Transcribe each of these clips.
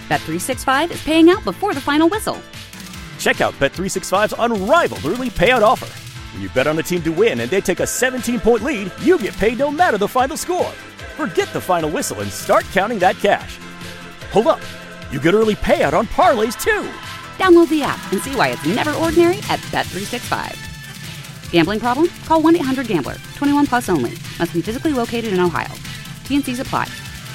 Bet365 is paying out before the final whistle. Check out Bet365's unrivaled early payout offer. When you bet on a team to win and they take a 17-point lead, you get paid no matter the final score. Forget the final whistle and start counting that cash. Hold up. You get early payout on parlays, too. Download the app and see why it's never ordinary at Bet365. Gambling problem? Call 1-800-GAMBLER. 21 plus only. Must be physically located in Ohio. T&Cs apply.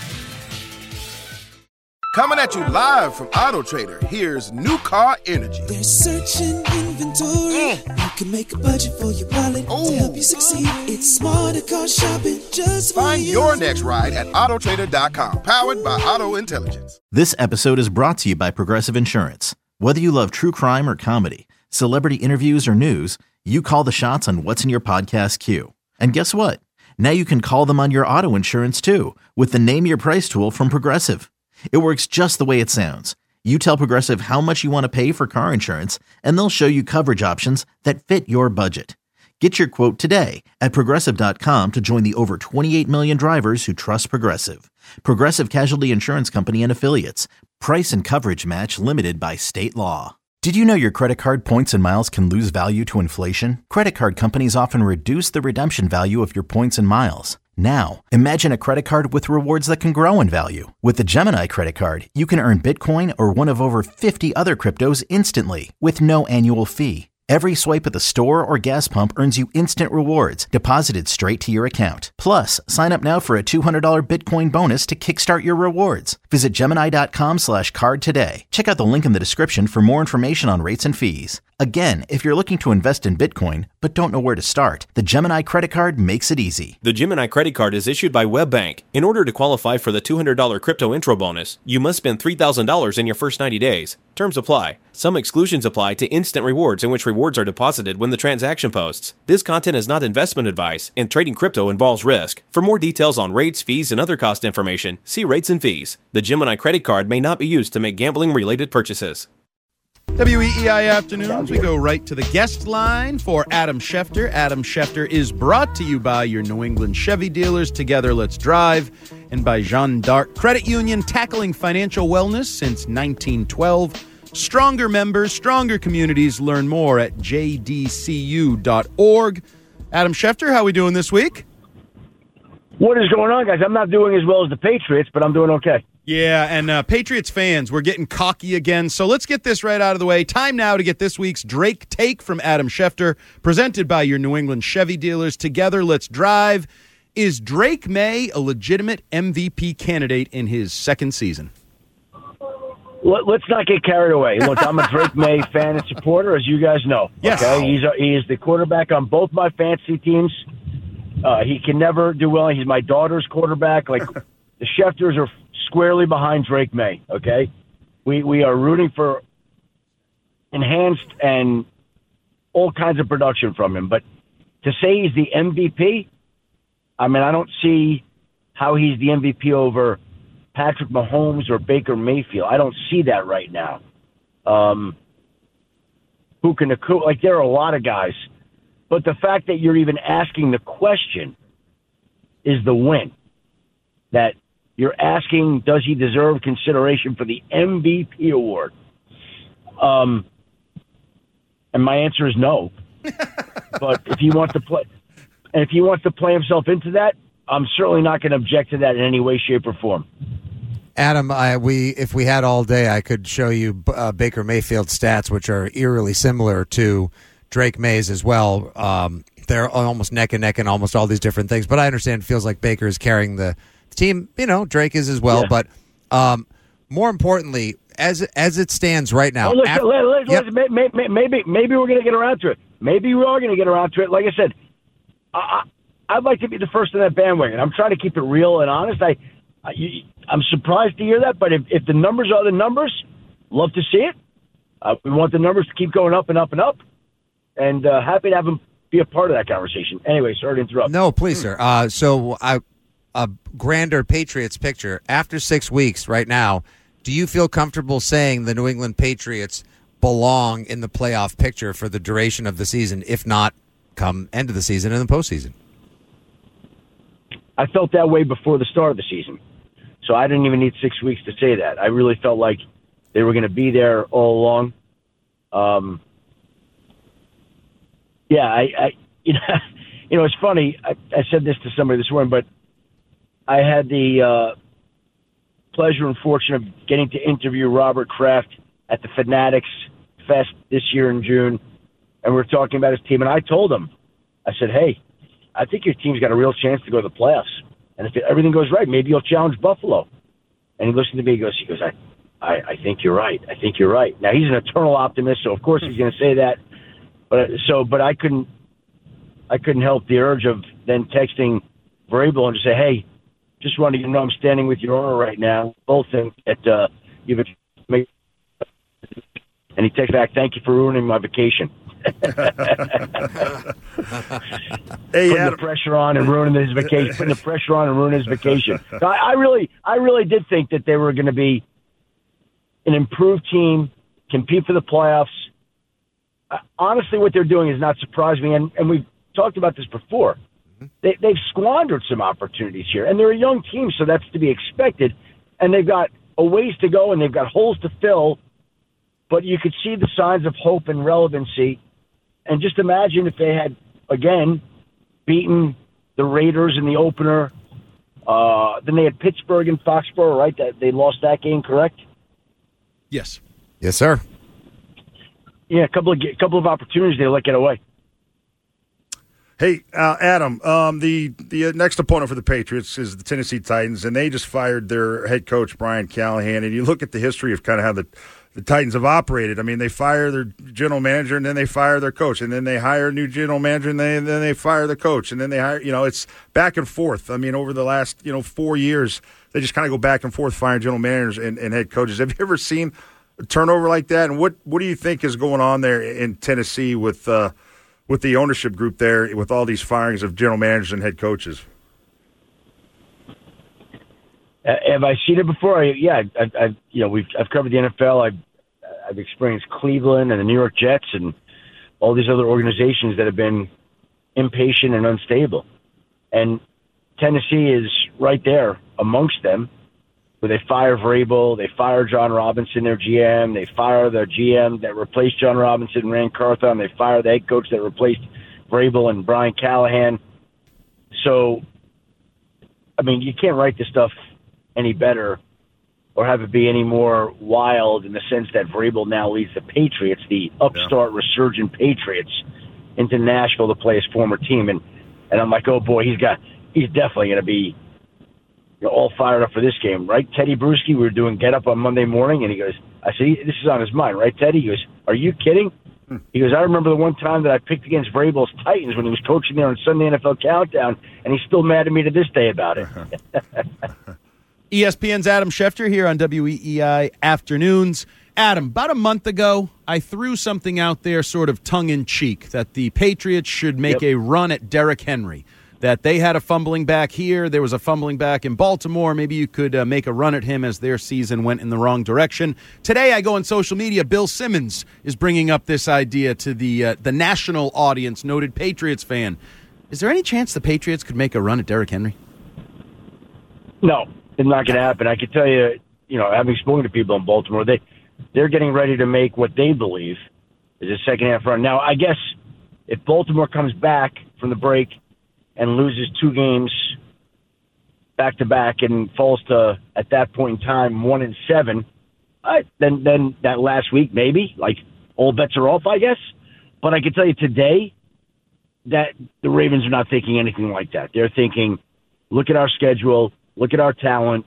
Coming at you live from Auto Trader, here's New Car Energy. They're searching inventory. You can make a budget for your wallet to help you succeed. It's smarter car shopping just for Find you. your next ride at autotrader.com. Powered by Auto Intelligence. This episode is brought to you by Progressive Insurance. Whether you love true crime or comedy, celebrity interviews or news, you call the shots on what's in your podcast queue. And guess what? Now you can call them on your auto insurance too with the Name Your Price tool from Progressive. It works just the way it sounds. You tell Progressive how much you want to pay for car insurance, and they'll show you coverage options that fit your budget. Get your quote today at Progressive.com to join the over 28 million drivers who trust Progressive. Progressive Casualty Insurance Company and Affiliates. Price and coverage match limited by state law. Did you know your credit card points and miles can lose value to inflation? Credit card companies often reduce the redemption value of your points and miles. Now, imagine a credit card with rewards that can grow in value. With the Gemini credit card, you can earn Bitcoin or one of over 50 other cryptos instantly with no annual fee. Every swipe at the store or gas pump earns you instant rewards deposited straight to your account. Plus, sign up now for a $200 Bitcoin bonus to kickstart your rewards. Visit Gemini.com/card today. Check out the link in the description for more information on rates and fees. Again, if you're looking to invest in Bitcoin but don't know where to start, the Gemini credit card makes it easy. The Gemini credit card is issued by WebBank. In order to qualify for the $200 crypto intro bonus, you must spend $3,000 in your first 90 days. Terms apply. Some exclusions apply to instant rewards in which rewards are deposited when the transaction posts. This content is not investment advice, and trading crypto involves risk. For more details on rates, fees, and other cost information, see rates and fees. The Gemini credit card may not be used to make gambling-related purchases. WEEI Afternoons, we go right to the guest line for Adam Schefter. Adam Schefter is brought to you by your New England Chevy dealers, Together Let's Drive, and by Jeanne d'Arc Credit Union, tackling financial wellness since 1912. Stronger members, stronger communities. Learn more at jdcu.org. Adam Schefter, how are we doing this week? What is going on, guys? I'm not doing as well as the Patriots, but I'm doing okay. Yeah, and Patriots fans, we're getting cocky again, so let's get this right out of the way. Time now to get this week's Drake Take from Adam Schefter, presented by your New England Chevy dealers. Together, let's drive. Is Drake May a legitimate MVP candidate in his second season? Let's not get carried away. Look, I'm a Drake May fan and supporter, as you guys know. Yes. Okay? He is the quarterback on both my fantasy teams. He can never do well. He's my daughter's quarterback. Like, the Schefters are squarely behind Drake May, okay? We are rooting for enhanced and all kinds of production from him. But to say he's the MVP, I mean, I don't see how he's the MVP over Patrick Mahomes or Baker Mayfield. I don't see that right now. Like, there are a lot of guys. But the fact that you're even asking the question is the win. That you're asking, does he deserve consideration for the MVP award? And my answer is no. But if he wants to play, and if he wants to play himself into that, I'm certainly not going to object to that in any way, shape, or form. Adam, if we had all day, I could show you Baker Mayfield's stats, which are eerily similar to Drake May's as well. They're almost neck and neck in almost all these different things. But I understand it feels like Baker is carrying the team. You know, Drake is as well. Yeah. But more importantly, as it stands right now, maybe we're going to get around to it. Maybe we are going to get around to it. Like I said, I'd like to be the first in that bandwagon. I'm trying to keep it real and honest. I'm surprised to hear that, but if the numbers are the numbers, love to see it. We want the numbers to keep going up and up and up, and happy to have him be a part of that conversation. Anyway, sorry to interrupt. No, please, sir. So a grander Patriots picture. After 6 weeks right now, do you feel comfortable saying the New England Patriots belong in the playoff picture for the duration of the season, if not come end of the season and the postseason? I felt that way before the start of the season. So I didn't even need 6 weeks to say that. I really felt like they were going to be there all along. It's funny. I said this to somebody this morning, but I had the pleasure and fortune of getting to interview Robert Kraft at the Fanatics Fest this year in June, and we were talking about his team. And I told him, I said, "Hey, I think your team's got a real chance to go to the playoffs, and if everything goes right, maybe you'll challenge Buffalo." And he listened to me. He goes, I think you're right. I think you're right. Now he's an eternal optimist, so of course he's going to say that. But I couldn't help the urge of then texting Vrabel and just say, "Hey, just wanted you to know I'm standing with your owner right now. Both think that you've." And he texts back, "Thank you for ruining my vacation." Hey, putting the pressure on and ruining his vacation. Putting the pressure on and ruining his vacation. So I really did think that they were going to be an improved team, compete for the playoffs. Honestly, what they're doing has not surprised me, and we've talked about this before. They've squandered some opportunities here, and they're a young team, so that's to be expected. And they've got a ways to go, and they've got holes to fill. But you could see the signs of hope and relevancy. And just imagine if they had, again, beaten the Raiders in the opener. Then they had Pittsburgh and Foxborough, right? They lost that game, correct? Yes. Yes, sir. Yeah, a couple of opportunities they let get away. Hey, Adam, the next opponent for the Patriots is the Tennessee Titans, and they just fired their head coach, Brian Callahan. And you look at the history of kind of how the Titans have operated. I mean, they fire their general manager, and then they fire their coach, and then they hire a new general manager, and then they fire the coach, and then they hire, it's back and forth. I mean, over the last, 4 years, they just kind of go back and forth firing general managers and head coaches. Have you ever seen a turnover like that? And what do you think is going on there in Tennessee with the ownership group there, with all these firings of general managers and head coaches? Have I seen it before? I've covered the NFL. I've experienced Cleveland and the New York Jets and all these other organizations that have been impatient and unstable. And Tennessee is right there amongst them, where they fire Vrabel, they fire John Robinson, their GM, they fire the GM that replaced John Robinson, Rand Carthon, they fire the head coach that replaced Vrabel and Brian Callahan. So, I mean, you can't write this stuff any better or have it be any more wild in the sense that Vrabel now leads the Patriots, the upstart, resurgent Patriots, into Nashville to play his former team. And I'm like, oh boy, he's definitely going to be all fired up for this game, right? Teddy Bruschi, we were doing Get Up on Monday morning, and he goes, I said, this is on his mind, right, Teddy? He goes, are you kidding? He goes, I remember the one time that I picked against Vrabel's Titans when he was coaching there on Sunday NFL Countdown, and he's still mad at me to this day about it. ESPN's Adam Schefter here on WEEI Afternoons. Adam, about a month ago, I threw something out there sort of tongue-in-cheek that the Patriots should make a run at Derrick Henry, that they had a fumbling back here, there was a fumbling back in Baltimore. Maybe you could make a run at him as their season went in the wrong direction. Today, I go on social media. Bill Simmons is bringing up this idea to the national audience, noted Patriots fan. Is there any chance the Patriots could make a run at Derrick Henry? No, it's not going to happen. I can tell you, having spoken to people in Baltimore, they're getting ready to make what they believe is a second-half run. Now, I guess if Baltimore comes back from the break and loses 2 games back-to-back and falls to, at that point in time, 1-7, then that last week, maybe, like, all bets are off, I guess. But I can tell you today that the Ravens are not thinking anything like that. They're thinking, look at our schedule, look at our talent,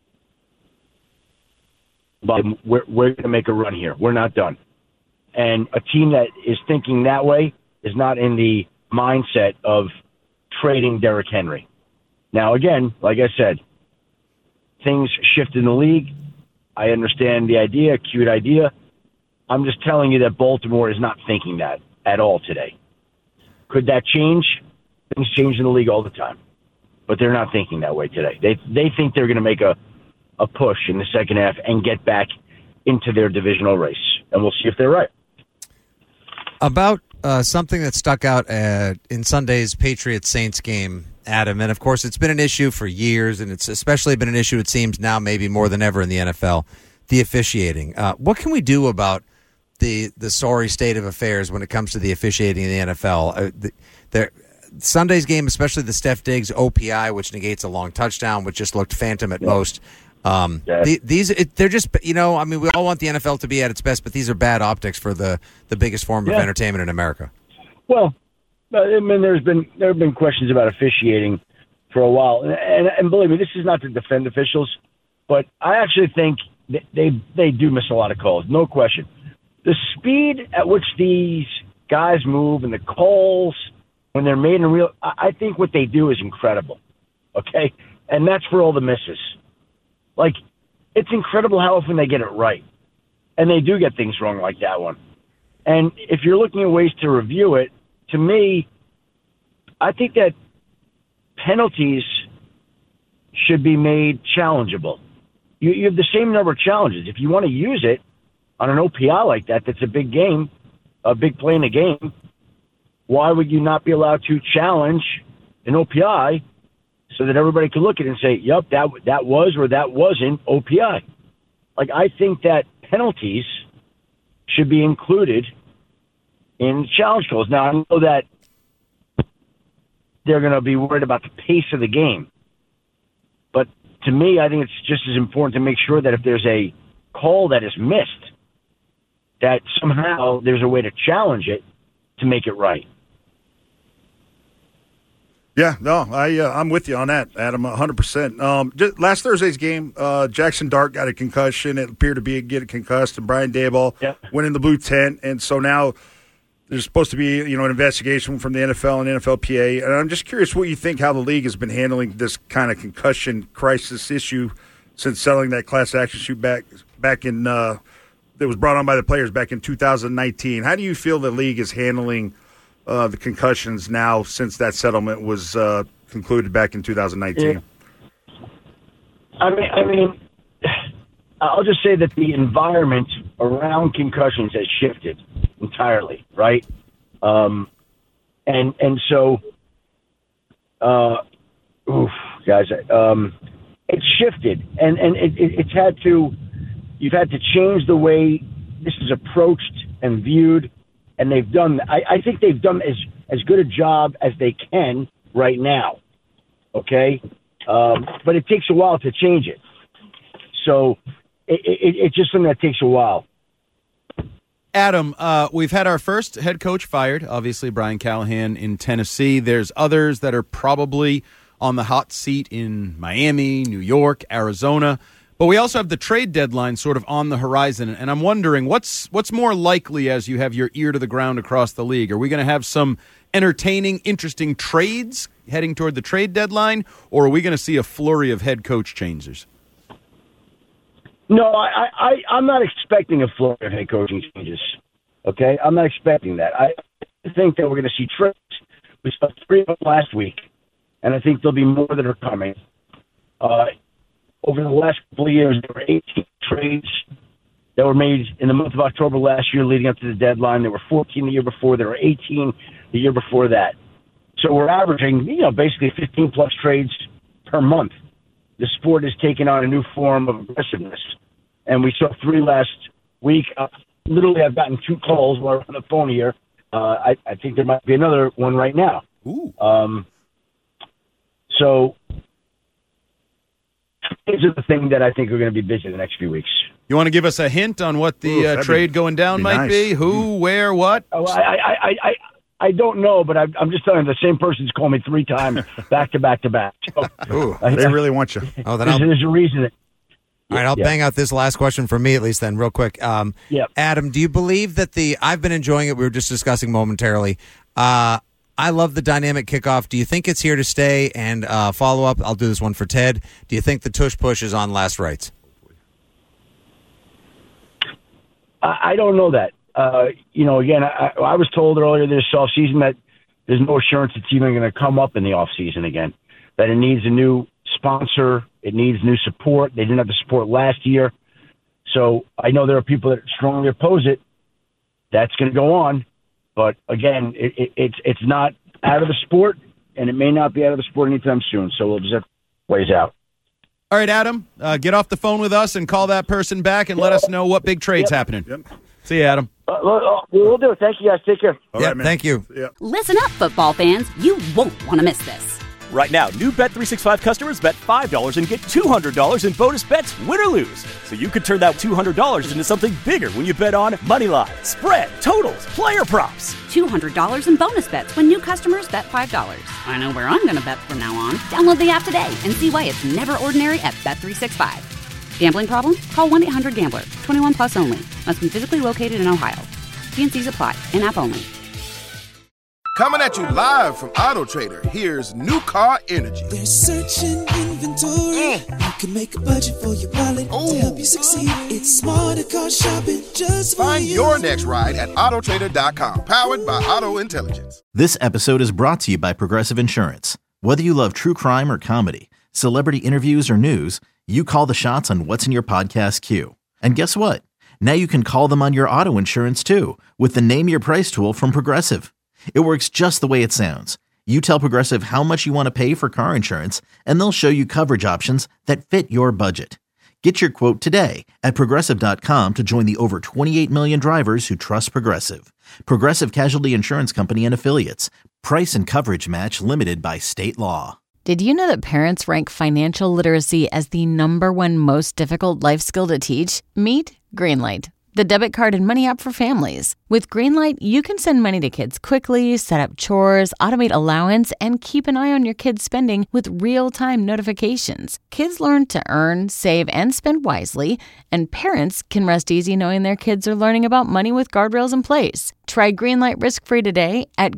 but we're going to make a run here. We're not done. And a team that is thinking that way is not in the mindset of trading Derrick Henry. Now, again, like I said, things shift in the league. I understand the idea, cute idea. I'm just telling you that Baltimore is not thinking that at all today. Could that change? Things change in the league all the time. But they're not thinking that way today. They think they're going to make a push in the second half and get back into their divisional race. And we'll see if they're right. About something that stuck out in Sunday's Patriots-Saints game, Adam, and of course it's been an issue for years, and it's especially been an issue, it seems, now maybe more than ever in the NFL, the officiating. What can we do about the sorry state of affairs when it comes to the officiating in the NFL? Sunday's game, especially the Steph Diggs OPI, which negates a long touchdown, which just looked phantom at most. They're just, we all want the NFL to be at its best, but these are bad optics for the biggest form of entertainment in America. Well, I mean, there have been questions about officiating for a while, and believe me, this is not to defend officials, but I actually think they do miss a lot of calls, no question. The speed at which these guys move and the calls when they're made in real, I think what they do is incredible. Okay, and that's for all the misses. Like, it's incredible how often they get it right, and they do get things wrong like that one. And if you're looking at ways to review it, to me, I think that penalties should be made challengeable. You have the same number of challenges. If you want to use it on an OPI like that, that's a big game, a big play in the game, why would you not be allowed to challenge an OPI so that everybody can look at it and say, yep, that was or that wasn't OPI? Like, I think that penalties should be included in challenge calls. Now, I know that they're going to be worried about the pace of the game. But to me, I think it's just as important to make sure that if there's a call that is missed, that somehow there's a way to challenge it to make it right. Yeah, no, I'm with you on that, Adam, 100%. Just last Thursday's game, Jackson Dart got a concussion. It appeared to be getting concussed, and Brian Daboll went in the blue tent. And so now there's supposed to be, an investigation from the NFL and NFLPA. And I'm just curious what you think, how the league has been handling this kind of concussion crisis issue since settling that class action suit back in that was brought on by the players back in 2019. How do you feel the league is handling the concussions now since that settlement was concluded back in 2019? Yeah. I mean, I'll just say that the environment around concussions has shifted entirely, right? And so, guys, it's shifted, and it's had to. You've had to change the way this is approached and viewed. And they've done, I think they've done as good a job as they can right now, okay? But it takes a while to change it. So it's just something that takes a while. Adam, we've had our first head coach fired, obviously Brian Callahan in Tennessee. There's others that are probably on the hot seat in Miami, New York, Arizona. But we also have the trade deadline sort of on the horizon, and I'm wondering what's more likely as you have your ear to the ground across the league. Are we going to have some entertaining, interesting trades heading toward the trade deadline, or are we going to see a flurry of head coach changes? No, I'm not expecting a flurry of head coaching changes. Okay, I'm not expecting that. I think that we're going to see trades. We saw 3 of them last week, and I think there'll be more that are coming. Over the last couple of years, there were 18 trades that were made in the month of October last year leading up to the deadline. There were 14 the year before. There were 18 the year before that. So we're averaging, basically 15-plus trades per month. The sport has taken on a new form of aggressiveness. And we saw 3 last week. Literally, I've gotten 2 calls while we're on the phone here. I think there might be another one right now. Ooh. So these are the things that I think are going to be busy the next few weeks. You want to give us a hint on what the trade going down might be? Who, where, what? Oh, I don't know, but I'm just telling you, the same person's called me 3 times back to back to back. So, they really want you. Oh, then there's a reason. All right, I'll bang out this last question for me at least then real quick. Adam, do you believe that I've been enjoying it. We were just discussing momentarily. I love the dynamic kickoff. Do you think it's here to stay? And follow up, I'll do this one for Ted. Do you think the tush push is on last rights? I don't know that. Again, I was told earlier this offseason that there's no assurance it's even going to come up in the offseason again, that it needs a new sponsor, it needs new support. They didn't have the support last year. So I know there are people that strongly oppose it. That's going to go on. But again, it's not out of the sport, and it may not be out of the sport anytime soon. So we'll just have to ways out. All right, Adam, get off the phone with us and call that person back and let us know what big trade's happening. Yep. See you, Adam. We'll do it. Thank you, guys. Take care. All right, man. Thank you. Yeah. Listen up, football fans. You won't want to miss this. Right now, new Bet365 customers bet $5 and get $200 in bonus bets, win or lose. So you could turn that $200 into something bigger when you bet on moneyline, spread, totals, player props. $200 in bonus bets when new customers bet $5. I know where I'm going to bet from now on. Download the app today and see why it's never ordinary at Bet365. Gambling problem? Call 1-800-GAMBLER. 21 plus only. Must be physically located in Ohio. T&Cs apply. In-app only. Coming at you live from Auto Trader, here's New Car Energy. There's searching inventory. You can make a budget for your wallet to help you succeed. It's smarter car shopping just for Find you. your next ride at autotrader.com, powered by Auto Intelligence. This episode is brought to you by Progressive Insurance. Whether you love true crime or comedy, celebrity interviews or news, you call the shots on what's in your podcast queue. And guess what? Now you can call them on your auto insurance too with the Name Your Price tool from Progressive. It works just the way it sounds. You tell Progressive how much you want to pay for car insurance, and they'll show you coverage options that fit your budget. Get your quote today at Progressive.com to join the over 28 million drivers who trust Progressive. Progressive Casualty Insurance Company and Affiliates. Price and coverage match limited by state law. Did you know that parents rank financial literacy as the #1 most difficult life skill to teach? Meet Greenlight, the debit card and money app for families. With Greenlight, you can send money to kids quickly, set up chores, automate allowance, and keep an eye on your kids' spending with real-time notifications. Kids learn to earn, save, and spend wisely, and parents can rest easy knowing their kids are learning about money with guardrails in place. Try Greenlight risk-free today at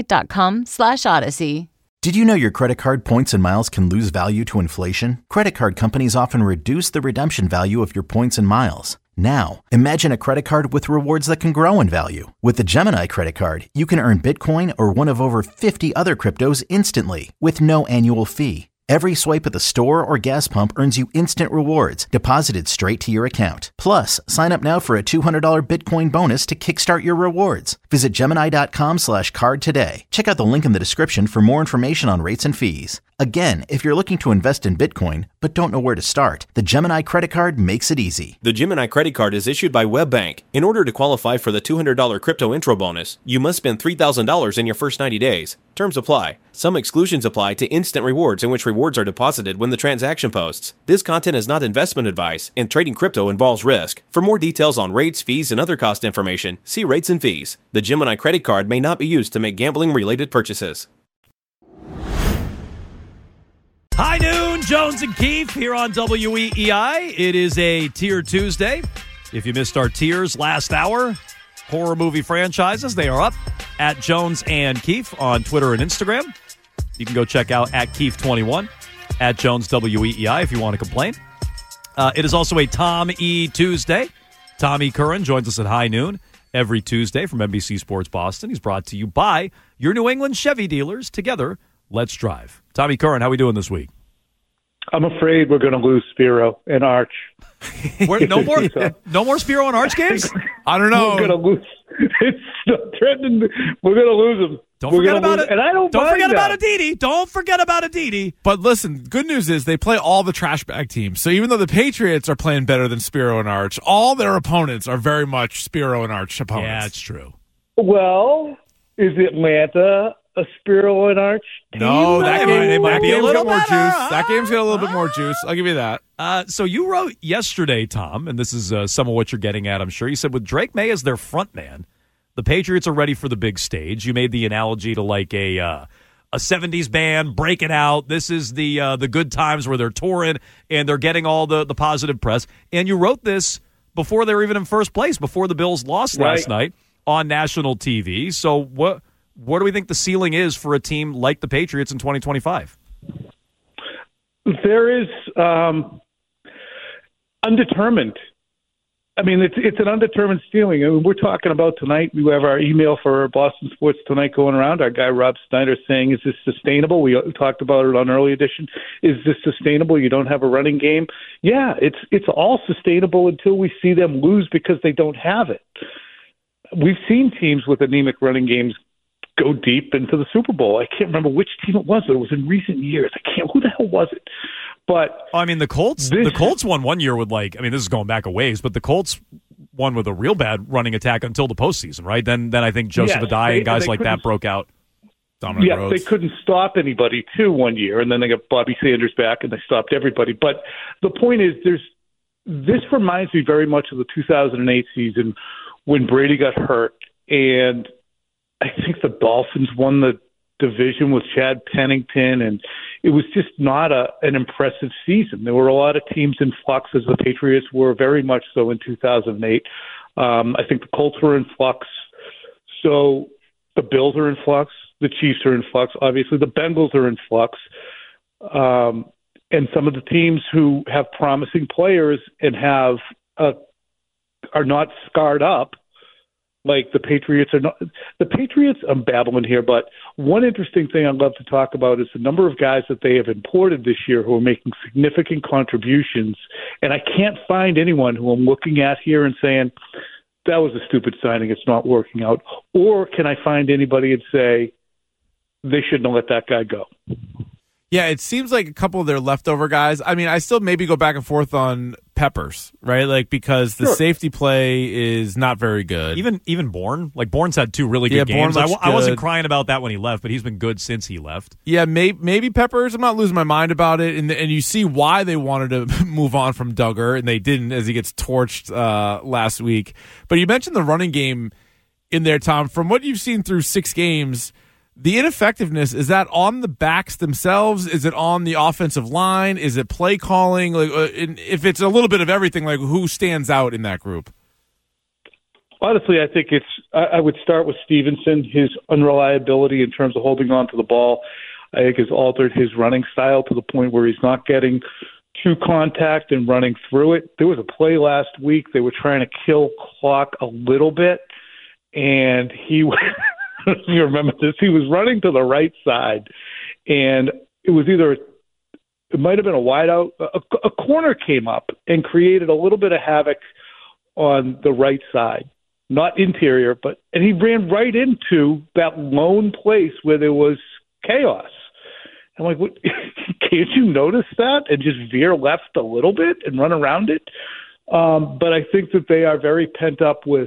greenlight.com/Odyssey. Did you know your credit card points and miles can lose value to inflation? Credit card companies often reduce the redemption value of your points and miles. Now, imagine a credit card with rewards that can grow in value. With the Gemini credit card, you can earn Bitcoin or one of over 50 other cryptos instantly with no annual fee. Every swipe at the store or gas pump earns you instant rewards deposited straight to your account. Plus, sign up now for a $200 Bitcoin bonus to kickstart your rewards. Visit Gemini.com/card today. Check out the link in the description for more information on rates and fees. Again, if you're looking to invest in Bitcoin but don't know where to start, the Gemini credit card makes it easy. The Gemini credit card is issued by WebBank. In order to qualify for the $200 crypto intro bonus, you must spend $3,000 in your first 90 days. Terms apply. Some exclusions apply to instant rewards in which rewards are deposited when the transaction posts. This content is not investment advice, and trading crypto involves risk. For more details on rates, fees, and other cost information, see rates and fees. The Gemini credit card may not be used to make gambling-related purchases. High noon, Jones and Keefe here on WEEI. It is a Tier Tuesday. If you missed our tiers last hour, horror movie franchises, they are up at Jones and Keefe on Twitter and Instagram. You can go check out at Keefe21, at Jones WEEI if you want to complain. It is also a Tom E. Tuesday. Tom E. Curran joins us at high noon every Tuesday from NBC Sports Boston. He's brought to you by your New England Chevy dealers. Together, let's drive. Tommy Curran, how are we doing this week? I'm afraid we're going to lose Spiro and Arch. No more Spiro and Arch games? I don't know. We're going to lose. It's threatening. We're going to lose them. Don't forget about it. And I don't forget about Aditi. Don't forget about Aditi. But listen, good news is they play all the trash bag teams. So even though the Patriots are playing better than Spiro and Arch, all their opponents are very much Spiro and Arch opponents. Yeah, it's true. Well, is Atlanta a Spiro and Arch team? No, that game might be a little more better. juice. That game's got a little bit more juice. I'll give you that. So you wrote yesterday, Tom, and this is some of what you're getting at, I'm sure. You said with Drake May as their front man, the Patriots are ready for the big stage. You made the analogy to like a 70s band breaking out. This is the good times where they're touring and they're getting all the positive press. And you wrote this before they were even in first place, before the Bills lost last night on national TV. So what do we think the ceiling is for a team like the Patriots in 2025? There is undetermined. I mean, it's an undetermined ceiling. I mean, we're talking about tonight. We have our email for Boston Sports Tonight going around. Our guy Rob Snyder saying, "Is this sustainable?" We talked about it on early edition. Is this sustainable? You don't have a running game. Yeah, it's all sustainable until we see them lose because they don't have it. we've seen teams with anemic running games go deep into the Super Bowl. I can't remember which team it was, but it was in recent years. Who the hell was it? But I mean, the Colts won one year with this is going back a ways, but the Colts won with a real bad running attack until the postseason, right? Then I think Joseph Adai and guys like that broke out. Dominic Rhodes. They couldn't stop anybody too one year, and then they got Bobby Sanders back and they stopped everybody. But the point is, this reminds me very much of the 2008 season when Brady got hurt, and I think the Dolphins won the division with Chad Pennington, and it was just not an impressive season. There were a lot of teams in flux, as the Patriots were very much so in 2008. I think the Colts were in flux. So the Bills are in flux. The Chiefs are in flux. Obviously, the Bengals are in flux. And some of the teams who have promising players and are not scarred up, like the Patriots are not. The Patriots, I'm babbling here, but one interesting thing I'd love to talk about is the number of guys that they have imported this year who are making significant contributions. And I can't find anyone who I'm looking at here and saying, that was a stupid signing, it's not working out. Or can I find anybody and say, they shouldn't have let that guy go? Yeah, it seems like a couple of their leftover guys. I mean, I still maybe go back and forth on Peppers, right? Like, because the safety play is not very good. Even Bourne. Like, Bourne's had two really good games. I wasn't crying about that when he left, but he's been good since he left. Yeah, maybe Peppers. I'm not losing my mind about it. And you see why they wanted to move on from Duggar, and they didn't, as he gets torched last week. But you mentioned the running game in there, Tom. From what you've seen through 6 games, the ineffectiveness, is that on the backs themselves? Is it on the offensive line? Is it play calling? Like, if it's a little bit of everything, like, who stands out in that group? Honestly, I think I would start with Stevenson. His unreliability in terms of holding on to the ball, I think, has altered his running style to the point where he's not getting to contact and running through it. There was a play last week. They were trying to kill clock a little bit, and he if you remember this, he was running to the right side, and it might have been a wide out. A corner came up and created a little bit of havoc on the right side, not interior, and he ran right into that lone place where there was chaos. I'm like, what, can't you notice that and just veer left a little bit and run around it? But I think that they are very pent up with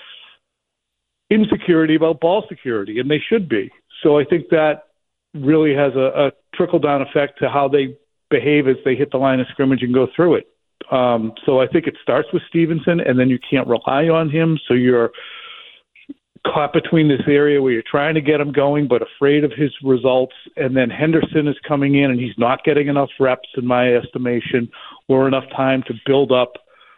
insecurity about ball security, and they should be. So I think that really has a trickle-down effect to how they behave as they hit the line of scrimmage and go through it. So I think it starts with Stevenson, and then you can't rely on him, so you're caught between this area where you're trying to get him going but afraid of his results, and then Henderson is coming in, and he's not getting enough reps, in my estimation, or enough time to build up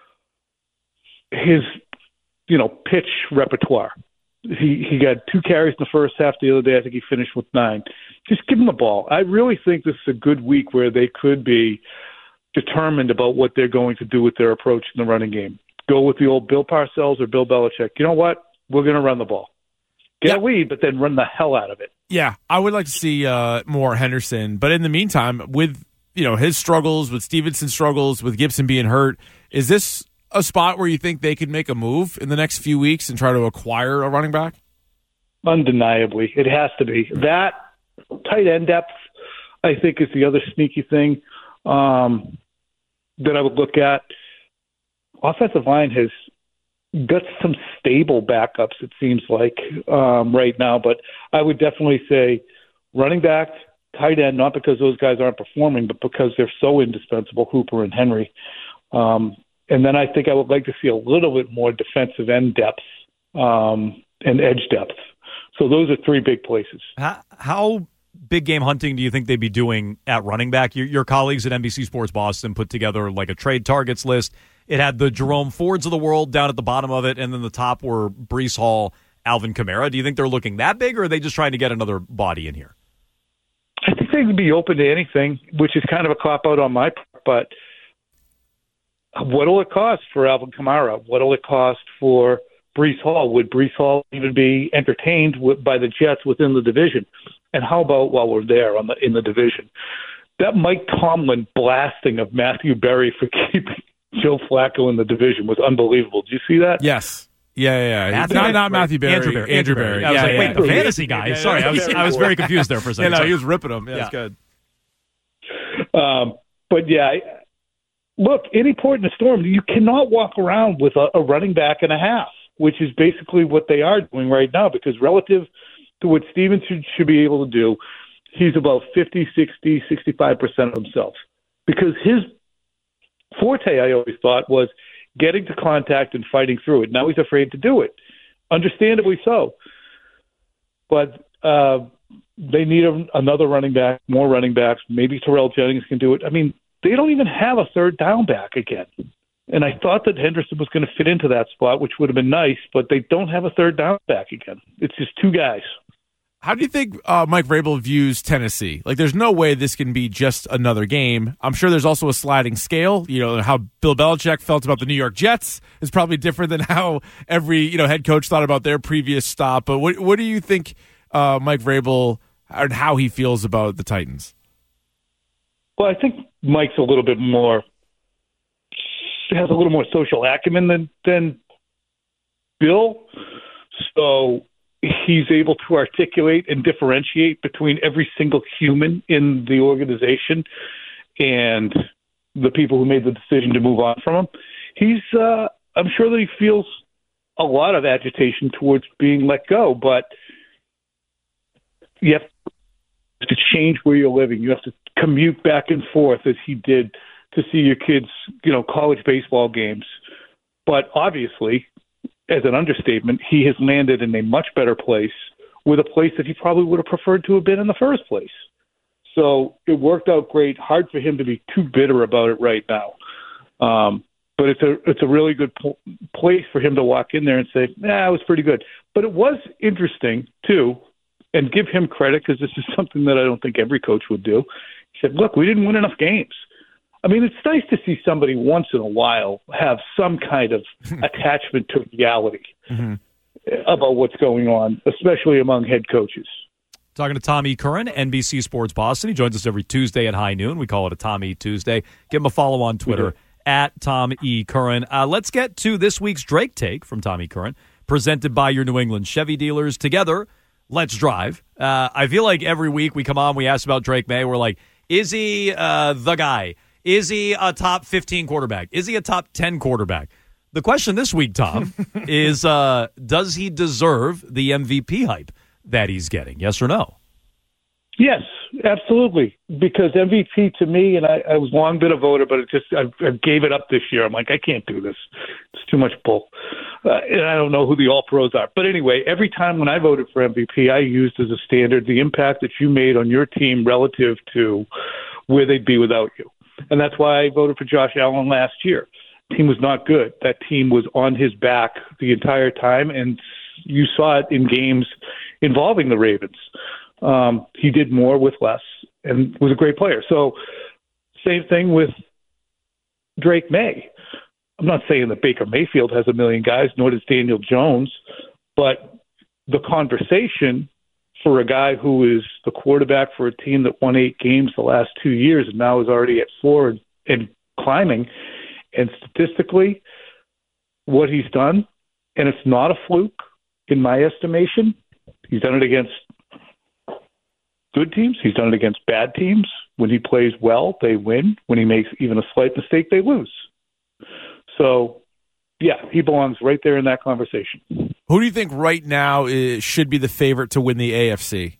his pitch repertoire. He got 2 carries in the first half. The other day, I think he finished with 9. Just give him the ball. I really think this is a good week where they could be determined about what they're going to do with their approach in the running game. Go with the old Bill Parcells or Bill Belichick. You know what? We're going to run the ball. Get a lead, but then run the hell out of it. Yeah, I would like to see more Henderson. But in the meantime, with his struggles, with Stevenson's struggles, with Gibson being hurt, is this a spot where you think they could make a move in the next few weeks and try to acquire a running back? Undeniably. It has to be. That tight end depth, I think, is the other sneaky thing that I would look at. Offensive line has got some stable backups, it seems like, right now. But I would definitely say running back, tight end, not because those guys aren't performing, but because they're so indispensable, Hooper and Henry. And then I think I would like to see a little bit more defensive end depth and edge depth. So those are 3 big places. How big game hunting do you think they'd be doing at running back? Your colleagues at NBC Sports Boston put together like a trade targets list. It had the Jerome Fords of the world down at the bottom of it, and then the top were Breece Hall, Alvin Kamara. Do you think they're looking that big, or are they just trying to get another body in here? I think they would be open to anything, which is kind of a cop-out on my part, but what will it cost for Alvin Kamara? What will it cost for Breece Hall? Would Breece Hall even be entertained by the Jets within the division? And how about while we're there in the division? That Mike Tomlin blasting of Matthew Berry for keeping Joe Flacco in the division was unbelievable. Did you see that? Yes. Yeah. Not Matthew Berry. Andrew Berry. I was wait, the fantasy guy. Sorry, I was very confused there for a second. He was ripping him. Yeah, it's good. But look, any port in a storm, you cannot walk around with a running back and a half, which is basically what they are doing right now, because relative to what Stevens should be able to do, he's about 50, 60, 65% of himself. Because his forte, I always thought, was getting to contact and fighting through it. Now he's afraid to do it. Understandably so. But they need another running back, more running backs. Maybe Terrell Jennings can do it. I mean, they don't even have a third down back again. And I thought that Henderson was going to fit into that spot, which would have been nice, but they don't have a third down back again. It's just two guys. How do you think Mike Vrabel views Tennessee? Like, there's no way this can be just another game. I'm sure there's also a sliding scale. You know, how Bill Belichick felt about the New York Jets is probably different than how every head coach thought about their previous stop. But what do you think Mike Vrabel and how he feels about the Titans? Well, I think Mike's has a little more social acumen than Bill. So he's able to articulate and differentiate between every single human in the organization and the people who made the decision to move on from him. I'm sure that he feels a lot of agitation towards being let go, but you have to change where you're living. You have to commute back and forth as he did to see your kids, college baseball games. But obviously, as an understatement, he has landed in a much better place with a place that he probably would have preferred to have been in the first place. So it worked out great. Hard for him to be too bitter about it right now. But it's a really good place for him to walk in there and say, it was pretty good. But it was interesting, too, and give him credit, because this is something that I don't think every coach would do. He said, look, we didn't win enough games. I mean, it's nice to see somebody once in a while have some kind of attachment to reality about what's going on, especially among head coaches. Talking to Tom E. Curran, NBC Sports Boston. He joins us every Tuesday at high noon. We call it a Tom E. Tuesday. Give him a follow on Twitter, at Tom E. Curran. Let's get to this week's Drake Take from Tom E. Curran, presented by your New England Chevy dealers. Together, let's drive. I feel like every week we come on, we ask about Drake May. We're like, is he the guy? Is he a top 15 quarterback? Is he a top 10 quarterback? The question this week, Tom, is does he deserve the MVP hype that he's getting? Yes or no? Yes, absolutely. Because MVP to me, and I was long been a voter, but I gave it up this year. I'm like, I can't do this. It's too much bull. And I don't know who the all-pros are. But anyway, every time when I voted for MVP, I used as a standard the impact that you made on your team relative to where they'd be without you. And that's why I voted for Josh Allen last year. The team was not good. That team was on his back the entire time, and you saw it in games involving the Ravens. He did more with less and was a great player. So same thing with Drake May. I'm not saying that Baker Mayfield has a million guys, nor does Daniel Jones, but the conversation for a guy who is the quarterback for a team that won 8 games the last 2 years and now is already at 4 and climbing, and statistically what he's done, and it's not a fluke in my estimation. He's done it against good teams. He's done it against bad teams. When he plays well, they win. When he makes even a slight mistake, they lose. So, yeah, he belongs right there in that conversation. Who do you think right now should be the favorite to win the AFC?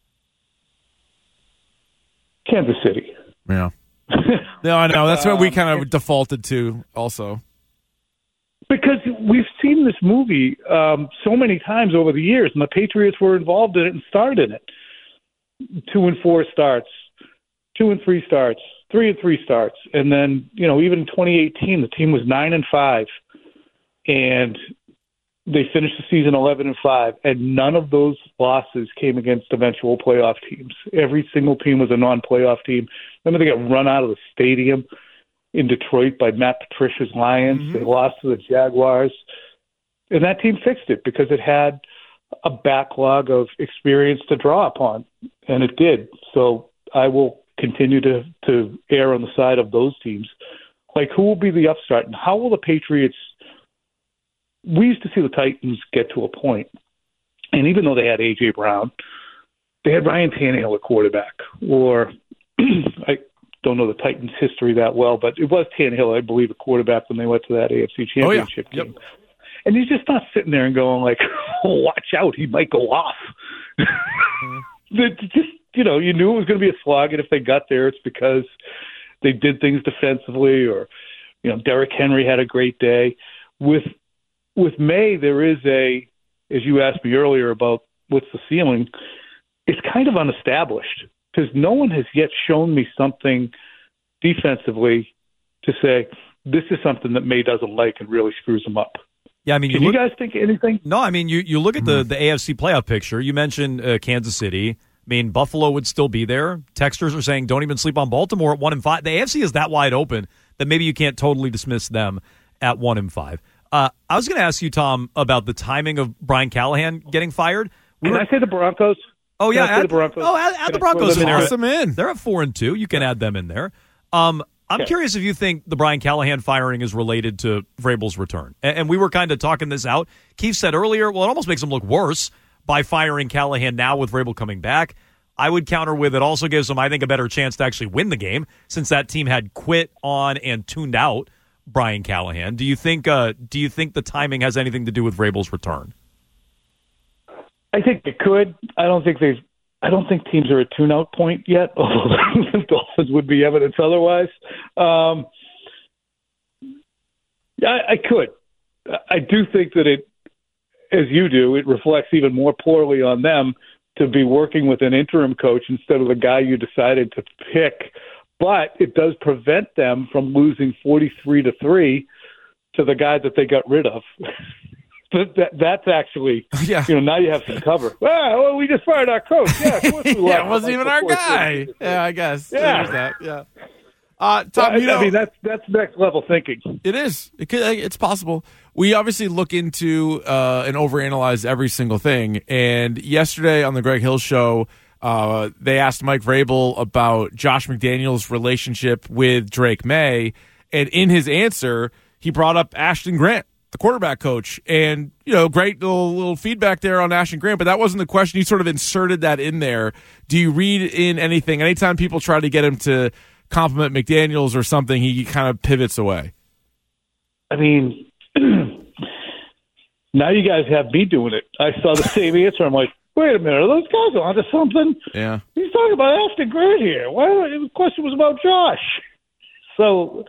Kansas City. Yeah. No, I know. That's what we kind of defaulted to also. Because we've seen this movie so many times over the years, and the Patriots were involved in it and starred in it. 2-4 starts, 2-3 starts, 3-3 starts, and then even in 2018 the team was 9-5, and they finished the season 11-5, and none of those losses came against eventual playoff teams. Every single team was a non-playoff team. Remember, they got run out of the stadium in Detroit by Matt Patricia's Lions. Mm-hmm. They lost to the Jaguars, and that team fixed it because it had a backlog of experience to draw upon, and it did. So I will continue to err on the side of those teams. Like, who will be the upstart, and how will the Patriots we used to see the Titans get to a point, and even though they had A.J. Brown, they had Ryan Tannehill at quarterback, or I don't know the Titans' history that well, but it was Tannehill, I believe, a quarterback when they went to that AFC Championship game. Yep. And he's just not sitting there and going like, oh, watch out, he might go off. Just, you know, you knew it was going to be a slog, and if they got there, it's because they did things defensively, or, you know, Derrick Henry had a great day. With May, there is as you asked me earlier about what's the ceiling, it's kind of unestablished because no one has yet shown me something defensively to say this is something that May doesn't like and really screws him up. Yeah, I mean, you guys think anything? No, I mean, you look at the AFC playoff picture. You mentioned Kansas City. I mean, Buffalo would still be there. Texters are saying don't even sleep on Baltimore at 1-5. The AFC is that wide open that maybe you can't totally dismiss them at 1-5. I was going to ask you, Tom, about the timing of Brian Callahan getting fired. Can I say the Broncos? Oh, yeah. Add the Broncos. Add the Broncos in there. Toss them in. They're at 4-2. You can add them in there. I'm curious if you think the Brian Callahan firing is related to Vrabel's return. And we were kind of talking this out. Keith said earlier, well, it almost makes him look worse by firing Callahan now with Vrabel coming back. I would counter with it also gives them, I think, a better chance to actually win the game since that team had quit on and tuned out Brian Callahan. Do you think the timing has anything to do with Vrabel's return? I think it could. I don't think teams are at tune-out point yet, although the Dolphins would be evidence otherwise. I could. I do think that it, as you do, it reflects even more poorly on them to be working with an interim coach instead of the guy you decided to pick. But it does prevent them from losing 43-3 to the guy that they got rid of. That's actually, now you have some cover. Well, we just fired our coach. Yeah, of course we it wasn't even our guy. Yeah, I guess. Yeah. There's that. Yeah. Tom, I mean, that's next level thinking. It is. It's possible. We obviously look into and overanalyze every single thing. And yesterday on the Greg Hill Show, they asked Mike Vrabel about Josh McDaniels' relationship with Drake May. And in his answer, he brought up Ashton Grant, the quarterback coach. And, great little feedback there on Ashton Grant, but that wasn't the question. He sort of inserted that in there. Do you read in anything? Anytime people try to get him to compliment McDaniels or something, he kind of pivots away. I mean, now you guys have me doing it. I saw the same answer. I'm like, wait a minute, are those guys onto something? Yeah. He's talking about Ashton Grant here. Why? The question was about Josh. So,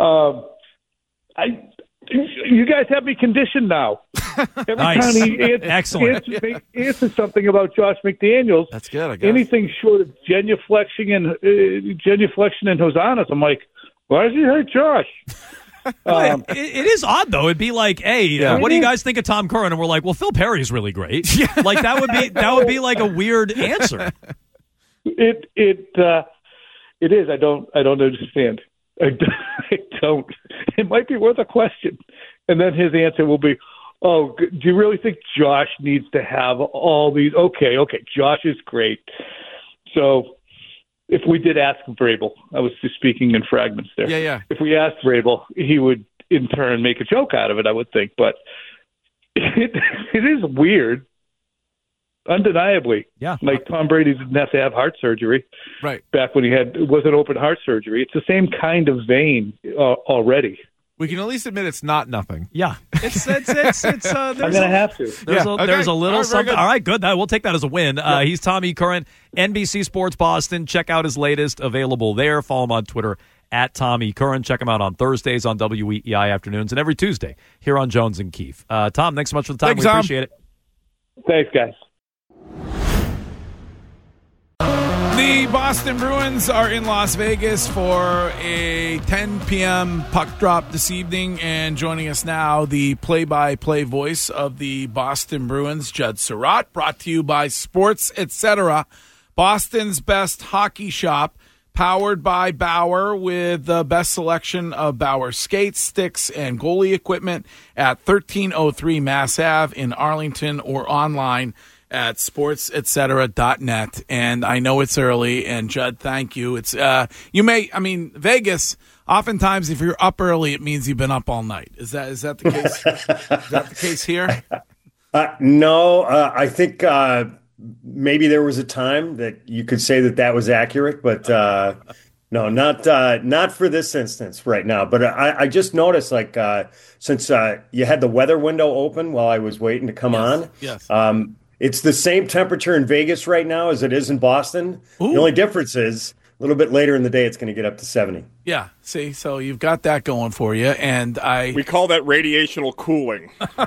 you guys have me conditioned now. Every time he answers something about Josh McDaniels, that's good. I guess anything short of genuflection and hosannas, I'm like, why does he hate Josh? It is odd though. It'd be like, hey, what do you guys think of Tom Curran? And we're like, well, Phil Perry's really great. Like that would be like a weird answer. It is. I don't understand. I don't. It might be worth a question. And then his answer will be, oh, do you really think Josh needs to have all these? Okay, Josh is great. So if we did ask Vrabel, I was just speaking in fragments there. Yeah. If we asked Vrabel, he would in turn make a joke out of it, I would think. But it is weird. Undeniably. Yeah. Like Tom Brady didn't have to have heart surgery. Right. Back when it wasn't open heart surgery. It's the same kind of vein already. We can at least admit it's not nothing. Yeah. It's I'm going to have to. There's a little something. All right, good. We'll take that as a win. Yeah. He's Tommy Curran, NBC Sports Boston. Check out his latest, available there. Follow him on Twitter at Tommy Curran. Check him out on Thursdays on WEEI afternoons and every Tuesday here on Jones and Keefe. Tom, thanks so much for the time. Thanks, we Tom. appreciate it. Thanks, guys. The Boston Bruins are in Las Vegas for a 10 p.m. puck drop this evening, and joining us now, the play-by-play voice of the Boston Bruins, Judd Surratt, brought to you by Sports Etc., Boston's best hockey shop, powered by Bauer, with the best selection of Bauer skates, sticks, and goalie equipment at 1303 Mass Ave in Arlington, or online at sportsetcetera.net. And I know it's early, and Judd, thank you. It's Vegas, oftentimes if you're up early, it means you've been up all night. Is that the case? Is that the case here? No, I think maybe there was a time that you could say that was accurate, but no, not for this instance right now. But I just noticed, like, since you had the weather window open while I was waiting to come on, yes. It's the same temperature in Vegas right now as it is in Boston. Ooh. The only difference is a little bit later in the day, it's going to get up to 70. Yeah, see, so you've got that going for you, and we call that radiational cooling.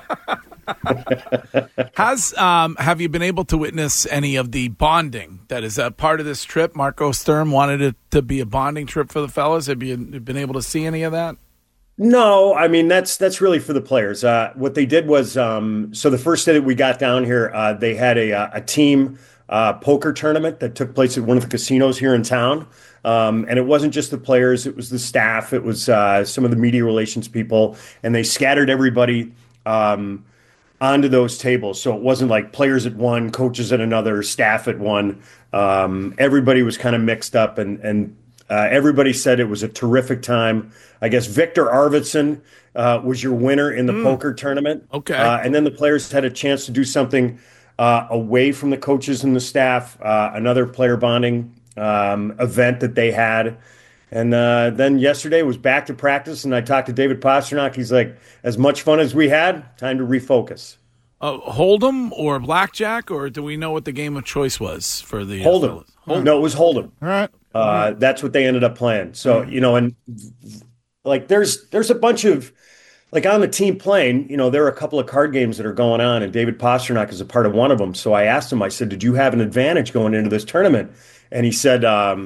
Have you been able to witness any of the bonding that is a part of this trip? Marco Sturm wanted it to be a bonding trip for the fellas. Have you been able to see any of that? No, I mean, that's really for the players. What they did was, so the first day that we got down here, they had a team poker tournament that took place at one of the casinos here in town. And it wasn't just the players, it was the staff, it was some of the media relations people, and they scattered everybody onto those tables. So it wasn't like players at one, coaches at another, staff at one. Everybody was kind of mixed up, and everybody said it was a terrific time. I guess Victor Arvidsson was your winner in the poker tournament. Okay. And then the players had a chance to do something away from the coaches and the staff, another player bonding event that they had. And then yesterday was back to practice, and I talked to David Pastrnak. He's like, as much fun as we had, time to refocus. Hold'em or blackjack, or do we know what the game of choice was for the Hold'em? No, it was Hold'em. All right. That's what they ended up playing. So, and like there's a bunch of, like on the team playing, there are a couple of card games that are going on, and David Pastrnak is a part of one of them. So I asked him, I said, did you have an advantage going into this tournament? And he said,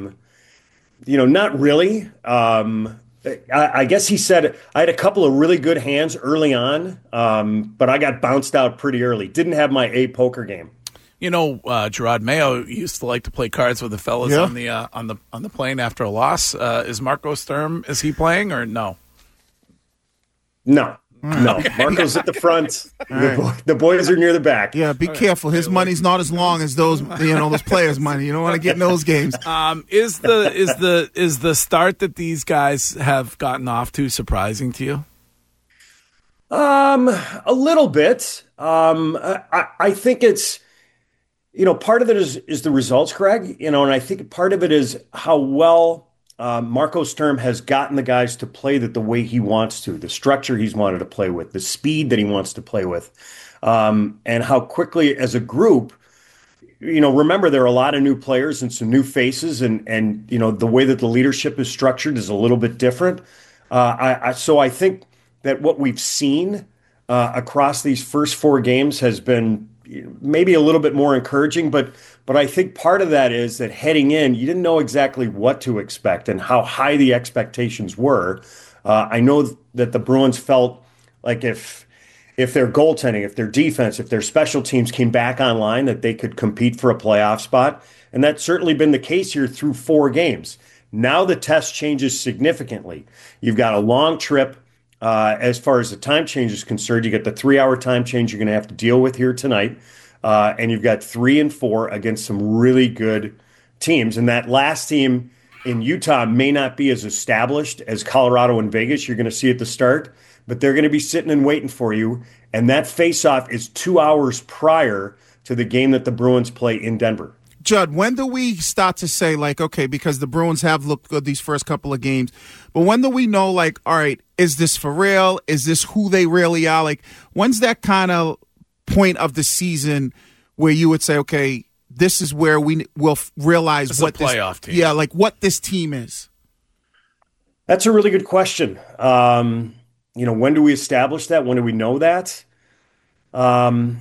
not really. I guess he said, I had a couple of really good hands early on, but I got bounced out pretty early. Didn't have my A poker game. Gerard Mayo used to like to play cards with the fellas on the plane after a loss. Is Marco Sturm, is he playing or no? No. Okay. Marco's at the front. The boys are near the back. Yeah, be careful. His money's not as long as those players' money. You don't want to get in those games. Is the start that these guys have gotten off to surprising to you? A little bit. I think it's, part of it is the results, Craig. And I think part of it is how well Marco Sturm has gotten the guys to play that the way he wants to, the structure he's wanted to play with, the speed that he wants to play with, and how quickly as a group, remember there are a lot of new players and some new faces, and the way that the leadership is structured is a little bit different. So I think that what we've seen across these first four games has been maybe a little bit more encouraging, but I think part of that is that heading in, you didn't know exactly what to expect and how high the expectations were. I know that the Bruins felt like if their goaltending, if their defense, if their special teams came back online, that they could compete for a playoff spot. And that's certainly been the case here through four games. Now the test changes significantly. You've got a long trip. As far as the time change is concerned, you get the 3-hour time change you're going to have to deal with here tonight. And you've got 3 and 4 against some really good teams. And that last team in Utah may not be as established as Colorado and Vegas you're going to see at the start, but they're going to be sitting and waiting for you. And that face-off is 2 hours prior to the game that the Bruins play in Denver. Judd, when do we start to say, like, okay, because the Bruins have looked good these first couple of games, but when do we know, like, all right, is this for real? Is this who they really are? Like, when's that kind of point of the season where you would say, okay, this is where we will realize it's what a playoff team. Yeah, like what this team is? That's a really good question. When do we establish that? When do we know that? I